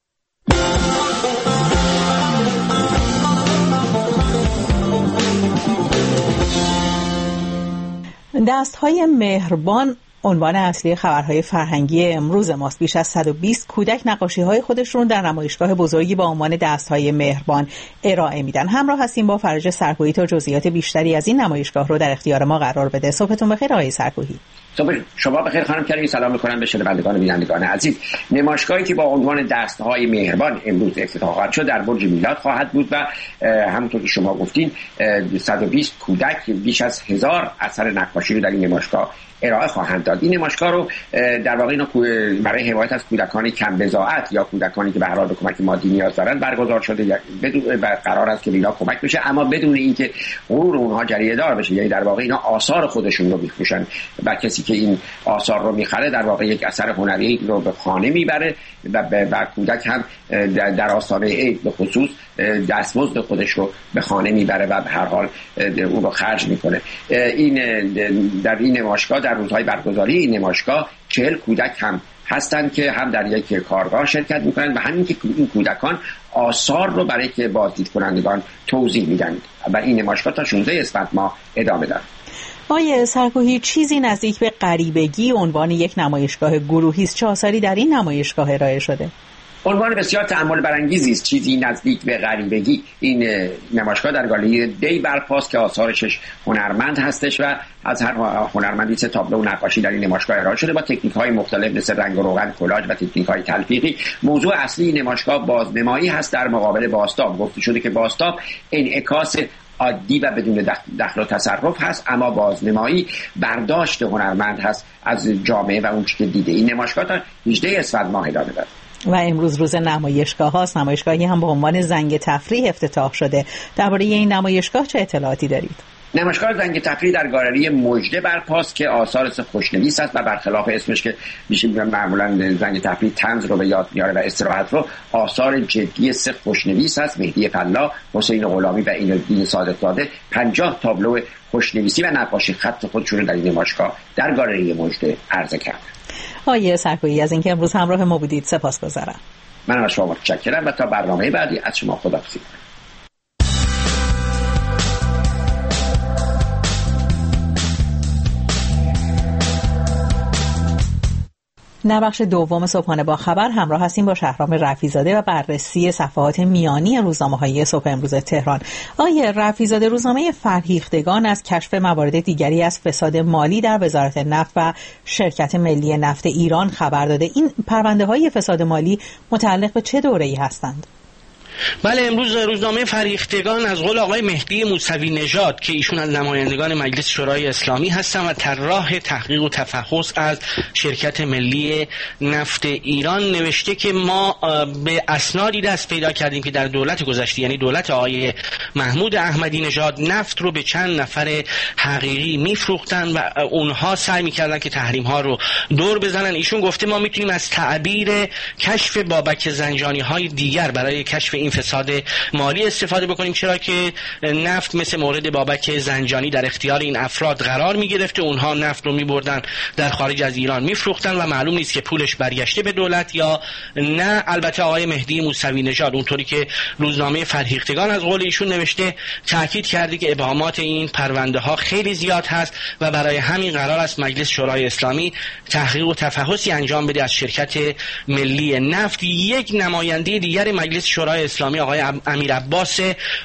دست‌های مهربان عنوان اصلی خبرهای فرهنگی امروز ماست. بیش از 120 کودک نقاشی‌های خودشون در نمایشگاه بزرگی با عنوان دست‌های مهربان ارائه میدن. همراه هستیم با فرج سرکوهی تا جزئیات بیشتری از این نمایشگاه رو در اختیار ما قرار بده. صبحتون بخیر آقای سرکوهی. صبح شما بخیر خانم کریمی. سلام می‌کنم به شنوندگان و بینندگان عزیز. نمایشگاهی که با عنوان دست‌های مهربان امروز افتتاح خواهد شد در برج میلاد خواهد بود و همونطور که شما گفتین 120 کودک بیش از 1000 اثر نقاشی رو در این نمایشگاه ارائه خواهند داد. این نمایشگاه رو در واقع اینا برای حمایت از کودکان کم بضاعت یا کودکانی که به هر حال به کمک مادی نیاز دارن برگزار شده. قرار است که اینا کمک بشه، اما بدون اینکه غرور اونها جریه دار بشه. یعنی در واقع اینا آثار خودشون رو می‌فروشن و کسی که این آثار رو می‌خره در واقع یک اثر هنری رو به خانه میبره و کودک هم در آستانه عید به خصوص دستمزد خودش رو به خانه میبره و به هر حال اون رو خرج میکنه. این در این نمایشگاه در روزهای برگزاری این نمایشگاه 40 کودک هم هستند که هم در یک کارگاه شرکت میکنن و همین که این کودکان آثار رو برای که بازدید کنندگان توضیح میدن و این نمایشگاه تا 16 اسفند ماه ادامه داره. آقای سرکوهی، چیزی نزدیک به غریبگی عنوان یک نمایشگاه گروهی است. چه آثاری در این نمایشگاه ارائه شده؟ عنوان بسیار تأمل برانگیزی است. چیزی نزدیک به غریبگی. این نمایشگاه در گالری دی برپاست که آثارش هنرمند هستش و از هر هنرمندی 3 تابلو و نقاشی در این نمایشگاه ارائه شده با تکنیک‌های مختلف مثل رنگ و روغن، کلاژ و تکنیک‌های تلفیقی. موضوع اصلی این نمایشگاه بازنمایی هست در مقابل بازتاب. گفته شده که بازتاب انعکاس عادی و بدون دخل و تصرف هست، اما بازنمایی برداشت هنرمند هست از جامعه و اون چیزی که دیده. این نمایشگاه تا 18 اسفند ماه ادامه داره. و امروز روز نمایشگاه هاست. نمایشگاهی هم با عنوان زنگ تفریح افتتاح شده. درباره این نمایشگاه چه اطلاعاتی دارید؟ نمایشگاه زنگ تفریح در گالری مژده برپاست که آثار خوشنویس است و برخلاف اسمش که میشه معمولا زنگ تفریح طنز رو به یاد میاره و استراحت رو، آثار جدی خوشنویس است. مهدی فلا، حسین غلامی و اینالدین صادق‌زاده 50 تابلو خوشنویسی و نقاشی خط خودشون رو در این نمایشگاه در گالری مژده عرضه کرد. آقای سرکویی از اینکه امروز همراه ما بودید سپاسگزارم. من از شما متشکرم و تا برنامه بعدی از شما خداحافظی. در بخش دوم صبحانه با خبر همراه هستیم با شهرام رفیع‌زاده و بررسی صفحات میانی روزنامه‌های صبح امروز تهران. آقای رفیع‌زاده، روزنامه فرهیختگان از کشف موارد دیگری از فساد مالی در وزارت نفت و شرکت ملی نفت ایران خبر داده. این پرونده‌های فساد مالی متعلق به چه دوره‌ای هستند؟ بله، امروز روزنامه فرهیختگان از قول آقای مهدی موسوی نژاد که ایشون از نمایندگان مجلس شورای اسلامی هستن و طراح تحقیق و تفحص از شرکت ملی نفت ایران، نوشته که ما به اسنادی دست پیدا کردیم که در دولت گذشته، یعنی دولت آقای محمود احمدی نژاد، نفت رو به چند نفر حقیقی میفروختن و اونها سعی میکردن که تحریم ها رو دور بزنن. ایشون گفته ما میتونیم از تعبیر کشف بابک زنجانی های دیگر برای کشف این فساد مالی استفاده بکنیم، چرا که نفت مثل مورد بابک زنجانی در اختیار این افراد قرار می گرفته. اونها نفت رو می بردن در خارج از ایران می فروختن و معلوم نیست که پولش برگشته به دولت یا نه. البته آقای مهدی موسوی نژاد اونطوری که روزنامه فرهیختگان از قول ایشون نوشته تاکید کرده که ابهامات این پرونده ها خیلی زیاد هست و برای همین قرار است مجلس شورای اسلامی تحقیق و تفحصی انجام بده از شرکت ملی نفت. یک نماینده دیگر مجلس شورای اسلامی آقای امیر عباس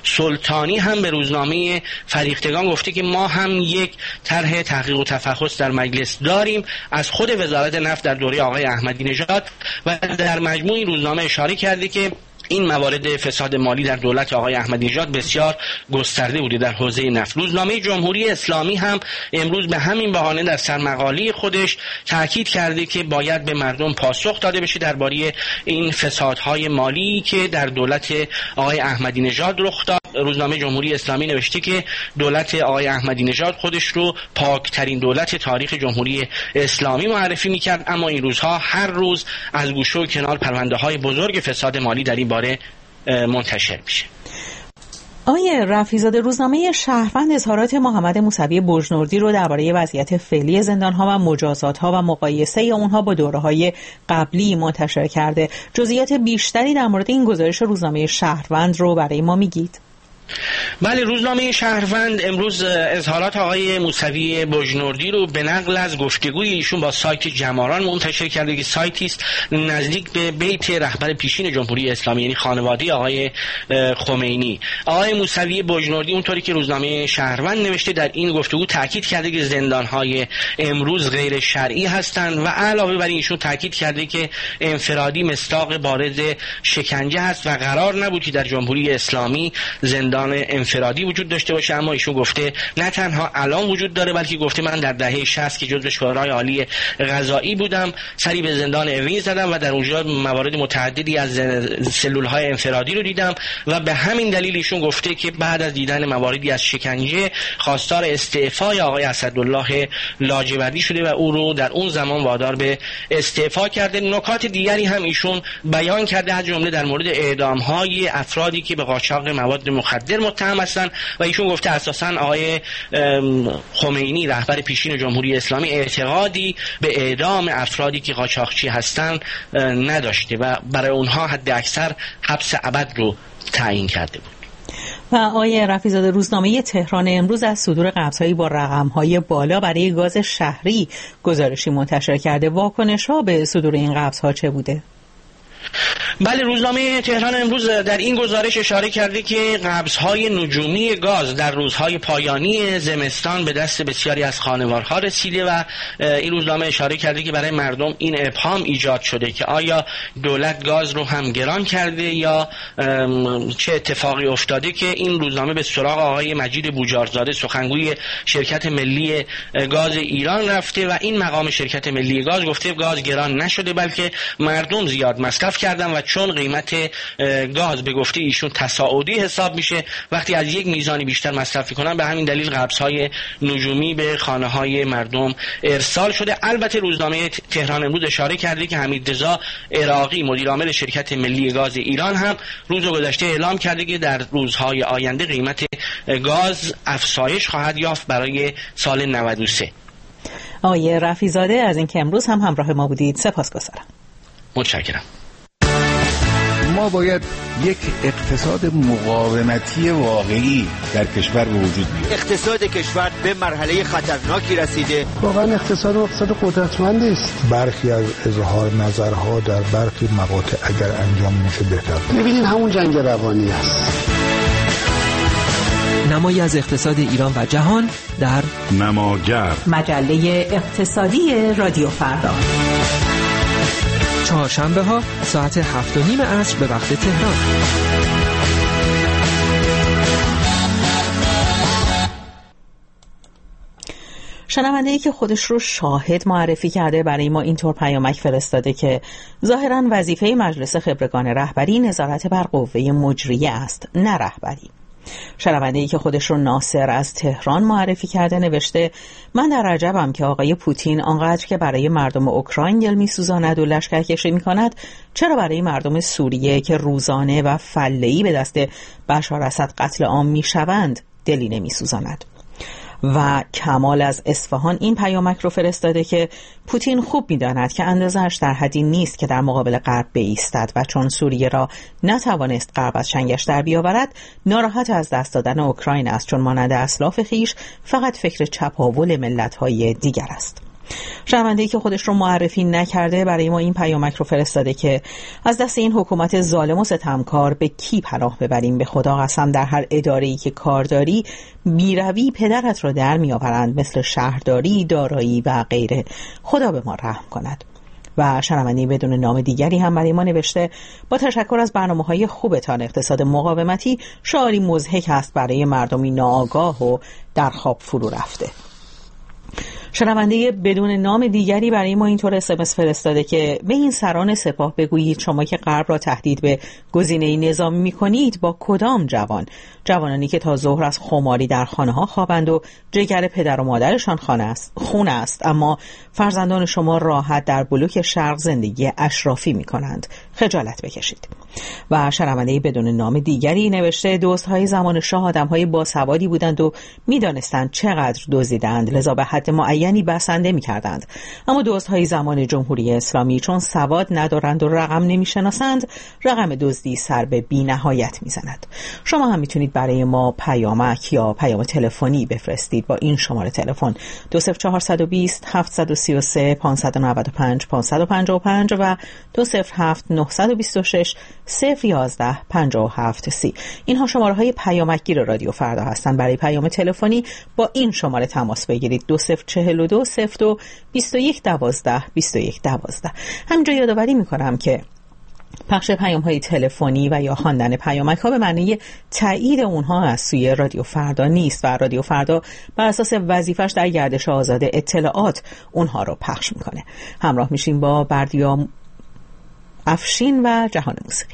سلطانی هم به روزنامه فرهیختگان گفته که ما هم یک طرح تحقیق و تفحص در مجلس داریم از خود وزارت نفت در دوره آقای احمدی نژاد و در مجموع این روزنامه اشاره کرده که این موارد فساد مالی در دولت آقای احمدی نژاد بسیار گسترده بوده در حوزه نفت. روزنامه جمهوری اسلامی هم امروز به همین بهانه در سرمقاله خودش تاکید کرده که باید به مردم پاسخ داده بشه درباره این فسادهای مالی که در دولت آقای احمدی نژاد رخ داد. روزنامه جمهوری اسلامی نوشته که دولت آقای احمدی نژاد خودش رو پاکترین دولت تاریخ جمهوری اسلامی معرفی میکرد، اما این روزها هر روز از گوشه و کنار پرونده‌های بزرگ فساد مالی در این باره منتشر میشه. آقای رفیع‌زاده، روزنامه شهروند اظهارات محمد موسوی بجنوردی رو درباره وضعیت فعلی زندان‌ها و مجازات‌ها و مقایسه اونها با دوره‌های قبلی منتشر کرده. جزئیات بیشتری در مورد این گزارش روزنامه شهروند رو برای ما میگید؟ بله، روزنامه شهروند امروز اظهارات آقای موسوی بجنوردی رو به نقل از گفتگوی ایشون با سایت جماران منتشر کرده که سایتی است نزدیک به بیت رهبر پیشین جمهوری اسلامی، یعنی خانواده آقای خمینی. آقای موسوی بجنوردی اونطوری که روزنامه شهروند نوشته در این گفتگو تاکید کرده که زندان‌های امروز غیر شرعی هستند و علاوه بر این ایشون تاکید کرده که انفرادی مصداق بارز شکنجه هست و قرار نبود که در جمهوری اسلامی زندان انفرادی وجود داشته باشه، اما ایشون گفته نه تنها الان وجود داره بلکه گفته من در دهه 60 که جزو شورای عالی قضایی بودم سری به زندان اوین زدم و در اونجا موارد متعددی از سلول‌های انفرادی رو دیدم و به همین دلیل ایشون گفته که بعد از دیدن مواردی از شکنجه خواستار استعفای آقای اسدالله لاجوردی شده و او رو در اون زمان وادار به استعفا کرده. نکات دیگری هم ایشون بیان کرده از جمله در مورد اعدام‌های افرادی که به قاچاق مواد مخدر متهم هستند و ایشون گفته اساساً آقای خمینی رهبر پیشین جمهوری اسلامی اعتقادی به اعدام افرادی که قاچاقچی هستند نداشته و برای اونها حد اکثر حبس ابد رو تعیین کرده بود. و آقای رفیع‌زاده، روزنامه تهران امروز از صدور قبض‌هایی با رقم‌های بالا برای گاز شهری گزارشی منتشر کرده. واکنش‌ها به صدور این قبض‌ها چه بوده؟ بله، روزنامه تهران امروز در این گزارش اشاره کرده که قبض‌های نجومی گاز در روزهای پایانی زمستان به دست بسیاری از خانوارها رسیده و این روزنامه اشاره کرده که برای مردم این ابهام ایجاد شده که آیا دولت گاز رو هم گران کرده یا چه اتفاقی افتاده که این روزنامه به سراغ آقای مجید بوجارزاده سخنگوی شرکت ملی گاز ایران رفته و این مقام شرکت ملی گاز گفته گاز گران نشده بلکه مردم زیاد مصرف کردن و چون قیمت گاز به گفته ایشون تصاعدی حساب میشه، وقتی از یک میزانی بیشتر مصرف کنن به همین دلیل قبض‌های نجومی به خانه‌های مردم ارسال شده. البته روزنامه تهران امروز اشاره کرده که حمیدرضا عراقی مدیر عامل شرکت ملی گاز ایران هم روز گذشته اعلام کرده که در روزهای آینده قیمت گاز افزایش خواهد یافت برای سال 93. آقای رفیع‌زاده از اینکه امروز هم همراه ما بودید سپاسگزارم. متشکرم. ما باید یک اقتصاد مقاومتی واقعی در کشور به وجود بیاریم. اقتصاد کشور به مرحله خطرناکی رسیده. واقعا اقتصاد قدرتمندی است. برخی از اظهار نظرها در برخی مقاطع اگر انجام میشه بهتر. ببینید همون جنگ روانی است. نمایی از اقتصاد ایران و جهان در نماگر، مجله اقتصادی رادیو فردا، چهارشنبه ها ساعت 7:30 عصر به وقت تهران. شنونده‌ای که خودش رو شاهد معرفی کرده برای ما اینطور پیامک فرستاده که ظاهراً وظیفه مجلس خبرگان رهبری نظارت بر قوه مجریه است، نه رهبری. شنونده‌ای که خودش رو ناصر از تهران معرفی کرده نوشته: من در عجبم که آقای پوتین آنقدر که برای مردم اوکراین دل می‌سوزاند و لشکرکشی می‌کند، چرا برای مردم سوریه که روزانه و فله‌ای به دست بشار اسد قتل عام می‌شوند دلی نمی‌سوزاند. و کمال از اصفهان این پیامک رو فرستاده که پوتین خوب می‌داند که اندازه‌اش در حدی نیست که در مقابل غرب بایستد و چون سوریه را نتوانست غرب از چنگش در بیاورد، ناراحت از دست دادن اوکراین است، چون مانند اسلاف خیش فقط فکر چپاول ملت‌های دیگر است. شنونده‌ای که خودش رو معرفی نکرده برای ما این پیامک رو فرستاده که از دست این حکومت ظالم و ستمکار به کی پناه ببریم؟ به خدا قسم در هر اداره‌ای که کار داری بیروی پدرت را در میآورند، مثل شهرداری، دارایی و غیره. خدا به ما رحم کند. و شنونده‌ای بدون نام دیگری هم برای ما نوشته: با تشکر از برنامه‌های خوبتان، اقتصاد مقاومتی شعاری مضحک است برای مردمی ناآگاه و در خواب فرو رفته. شنونده بدون نام دیگری برای ما اینطور اسمس فرستاده که به این سران سپاه بگویید شما که غرب را تهدید به گزینه نظامی می‌کنید با کدام جوانانی که تا ظهر از خماری در خانه‌ها خوابند و جگر پدر و مادرشان خون است، اما فرزندان شما راحت در بلوک شرق زندگی اشرافی می‌کنند. خجالت بکشید. و شنونده بدون نام دیگری نوشته: دوست‌های زمان شاه آدم‌های باسوادی بودند و می‌دانستند چقدر دزدیدند، لذا به حد معینی بسنده می‌کردند. اما دوست‌های زمان جمهوری اسلامی چون سواد ندارند و رقم نمی‌شناسند، رقم دزدی سر به بی‌نهایت می‌زند. شما هم می‌تونید برای ما پیامک یا پیام تلفنی بفرستید با این شماره تلفن 20420 733 595 555 و 207 926 011 5730. اینها شماره های پیامکگیر رادیو فردا هستند. برای پیام تلفنی با این شماره تماس بگیرید 2042 02 21 12 21 12. همینجا یادآوری میکنم که پخش پیام‌های تلفنی و یا خواندن پیامک‌ها به معنی تایید اونها از سوی رادیو فردا نیست و رادیو فردا بر اساس وظیفش در گردش آزاد اطلاعات اونها رو پخش میکنه. همراه میشیم با بردیا افشین و جهان موسیقی.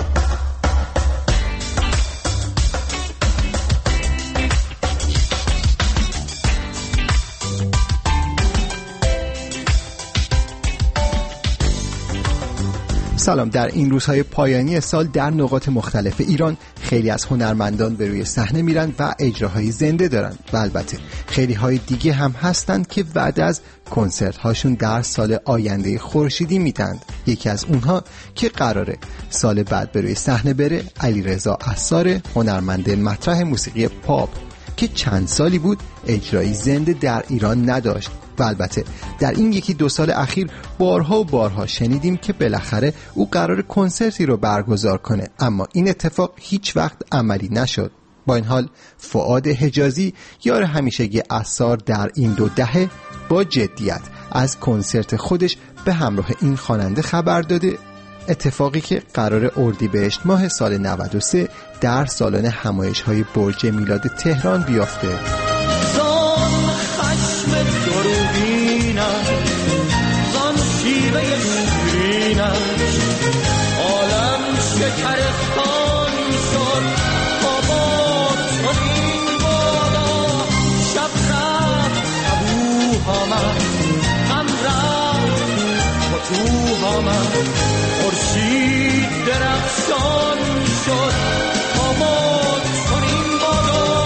سلام. در این روزهای پایانی سال در نقاط مختلف ایران خیلی از هنرمندان به روی صحنه میرن و اجراهای زنده دارن و البته خیلی های دیگه هم هستند که بعد از کنسرت هاشون در سال آینده خورشیدی میدند. یکی از اونها که قراره سال بعد به روی صحنه بره علیرضا عصار، هنرمند مطرح موسیقی پاپ که چند سالی بود اجرایی زنده در ایران نداشت و البته در این یکی دو سال اخیر بارها و بارها شنیدیم که بالاخره او قرار کنسرتی رو برگزار کنه، اما این اتفاق هیچ وقت عملی نشد. با این حال فؤاد حجازی یار همیشگی عصار در این 2 دهه با جدیت از کنسرت خودش به همراه این خواننده خبر داده، اتفاقی که قرار اردیبهشت ماه سال 93 در سالن همایش‌های برج میلاد تهران بیافته. زان شیوه شیرینش عالم آمد خورشید درخشان شد آمد چنین بادا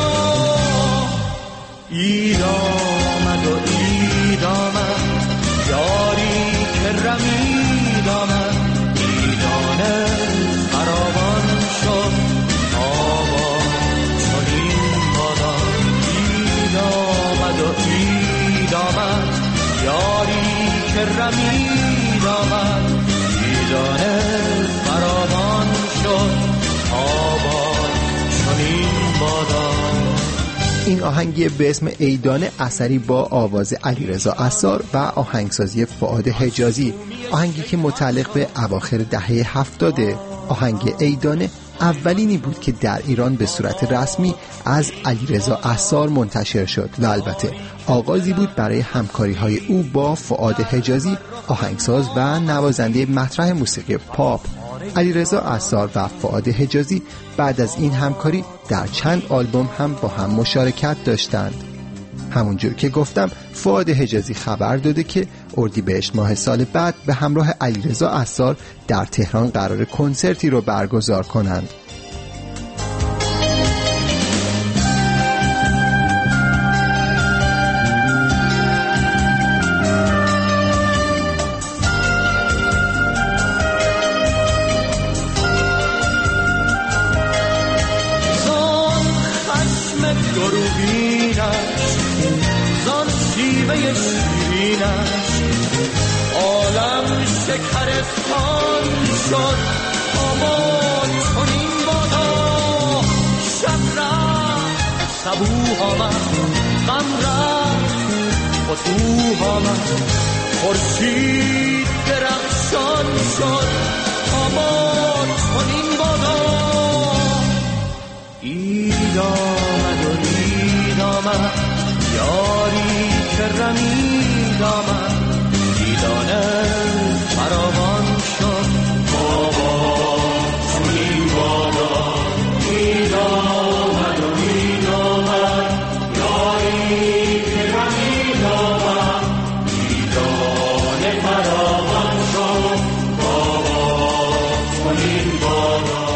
عید آمد و عید آمد یاری که رمید آمد عیدانه فراوان شد آمد چنین بادا عید آمد و عید آمد یاری که رمید آمد عیدانه فراوان شد آباد چنین بادا. این آهنگی به اسم عیدانه اثری با آواز علیرضا عصار و آهنگسازی فؤاد حجازی، آهنگی که متعلق به اواخر دهه 70. آهنگ عیدانه اولینی بود که در ایران به صورت رسمی از علیرضا عصار منتشر شد و البته آغازی بود برای همکاری‌های او با فؤاد حجازی، آهنگساز و نوازنده مطرح موسیقی پاپ. علیرضا عصار و فؤاد حجازی بعد از این همکاری در چند آلبوم هم با هم مشارکت داشتند. همونجور که گفتم فؤاد حجازی خبر داده که اردیبهشت ماه سال بعد به همراه علیرضا عصار در تهران قرار کنسرتی رو برگزار کنند. عالم شکرستان شد آمد چنین بادا شب رفت صبوح آمد غم رفت فتوح آمد خورشید درخشان شد آمد چنین بادا عید آمد و عید آمد یاری که رمید آمد عیدانه فراوان شد آباد چنین بادا عید آمد و عید آمد یاری که رمید آمد عیدانه فراوان شد آباد چنین بادا.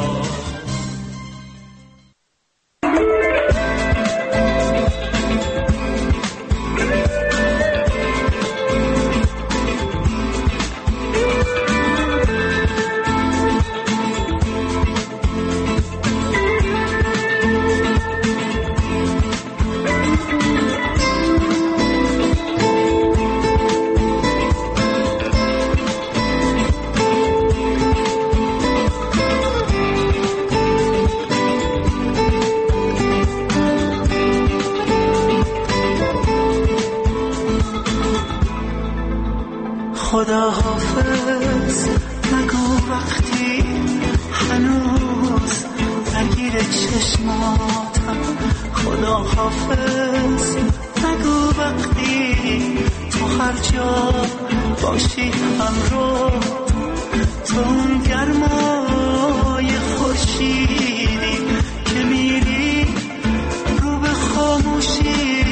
خدا حافظ نگو وقتی هنوز نگیر چشماتم خدا حافظ نگو وقتی تو هر جا باشی همرو تو اون گرمای خورشیدی که میری رو به خاموشی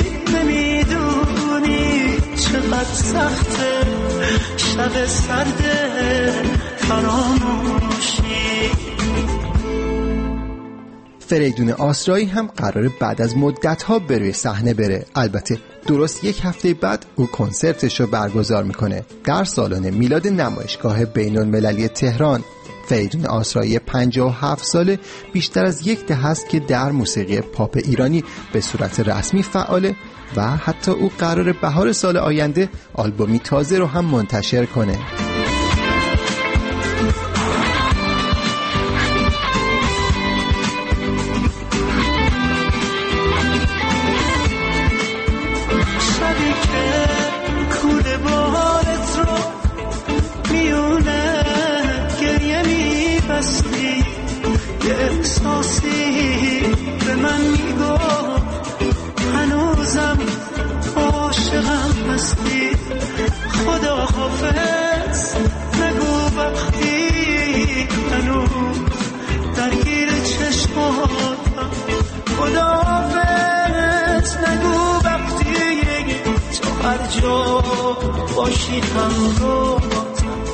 نمیدونی چقدر سخته شب سرده فراموشی. فریدون آسرایی هم قراره بعد از مدت‌ها به روی صحنه بره. البته درست یک هفته بعد او کنسرتش رو برگزار میکنه در سالن میلاد نمایشگاه بین‌المللی تهران. فریدون آسرایی 57 ساله، بیشتر از یک دهه است که در موسیقی پاپ ایرانی به صورت رسمی فعاله و حتی او قراره بهار سال آینده آلبومی تازه رو هم منتشر کنه. شبی که کوله بارت رو میونه گریه میبستی یه احساسی به من میگفت هنوزم عاشقم هستی خدا حافظ نگو وقتی هنوز درگیر چشماتم خدا حافظ نگو وقتی تو هر جا باشی همراهتم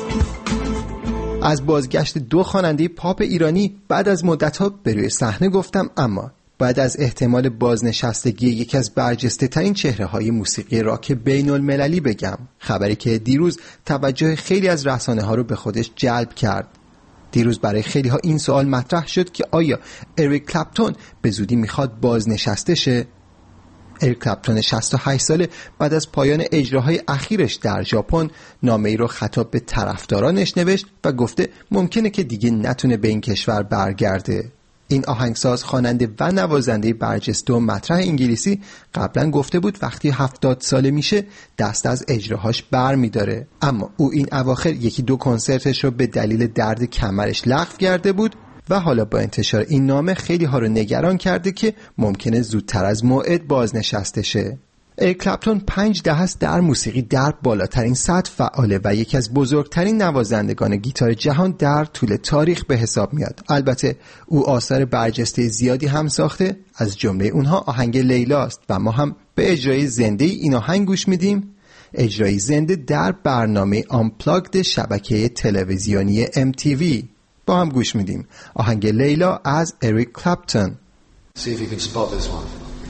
از بازگشت 2 خواننده پاپ ایرانی بعد از مدت‌ها به روی صحنه گفتم، اما بعد از احتمال بازنشستگی یکی از برجسته ترین چهره‌های موسیقی راک بین‌المللی بگم. خبری که دیروز توجه خیلی از رسانه‌ها رو به خودش جلب کرد. دیروز برای خیلی ها این سوال مطرح شد که آیا اریک کلپتون به زودی میخواد بازنشسته شه؟ اریک کلپتون 68 ساله بعد از پایان اجراهای اخیرش در ژاپن نامه‌ای رو خطاب به طرفدارانش نوشت و گفته ممکنه که دیگه نتونه به این کشور برگرده. این آهنگساز، خواننده و نوازنده برجسته و مطرح انگلیسی قبلا گفته بود وقتی 70 ساله میشه دست از اجراهاش بر میداره، اما او این اواخر 1-2 کنسرتش رو به دلیل درد کمرش لغو کرده بود و حالا با انتشار این نامه خیلی ها رو نگران کرده که ممکنه زودتر از موعد بازنشسته شه. اریک کلپتون 5 دهه است در موسیقی در بالاترین سطح فعاله و یکی از بزرگترین نوازندگان گیتار جهان در طول تاریخ به حساب میاد. البته او آثار برجسته زیادی هم ساخته، از جمله اونها آهنگ لیلا است و ما هم به اجرای زنده این آهنگ گوش میدیم. اجرای زنده در برنامه آنپلاگد شبکه تلویزیونی MTV. با هم گوش میدیم آهنگ لیلا از اریک کلپتون. See if you can spot this one.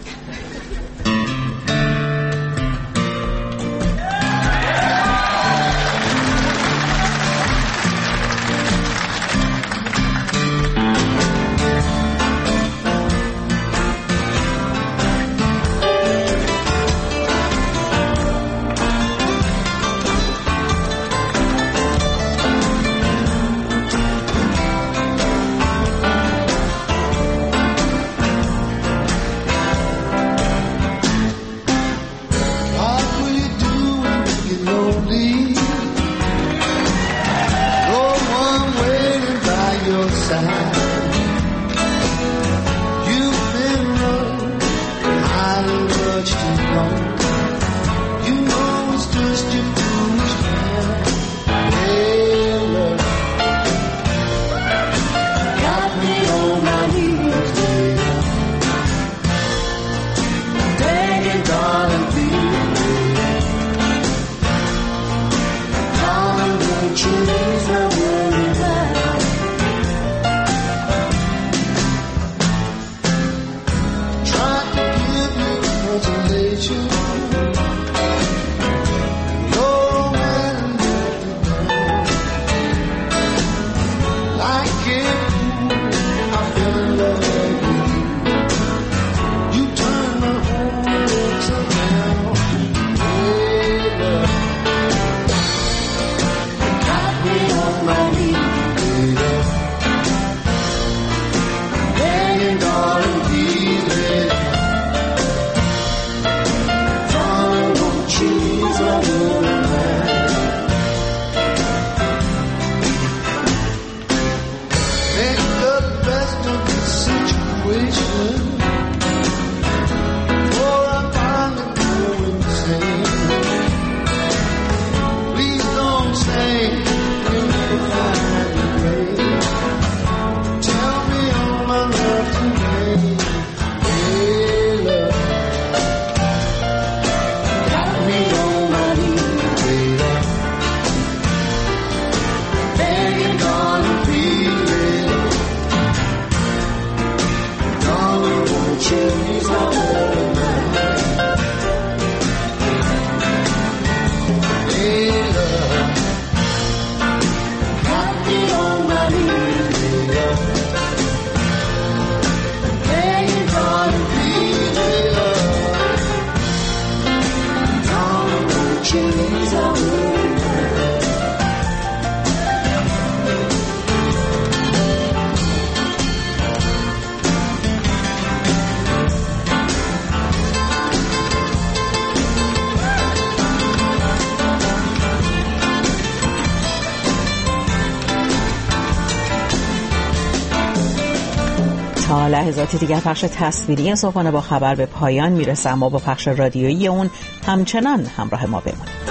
تا لحظات دیگر پخش تصویری صبحانه با خبر به پایان میرسه، اما با پخش رادیویی اون همچنان همراه ما بمونید.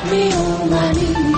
می اومدی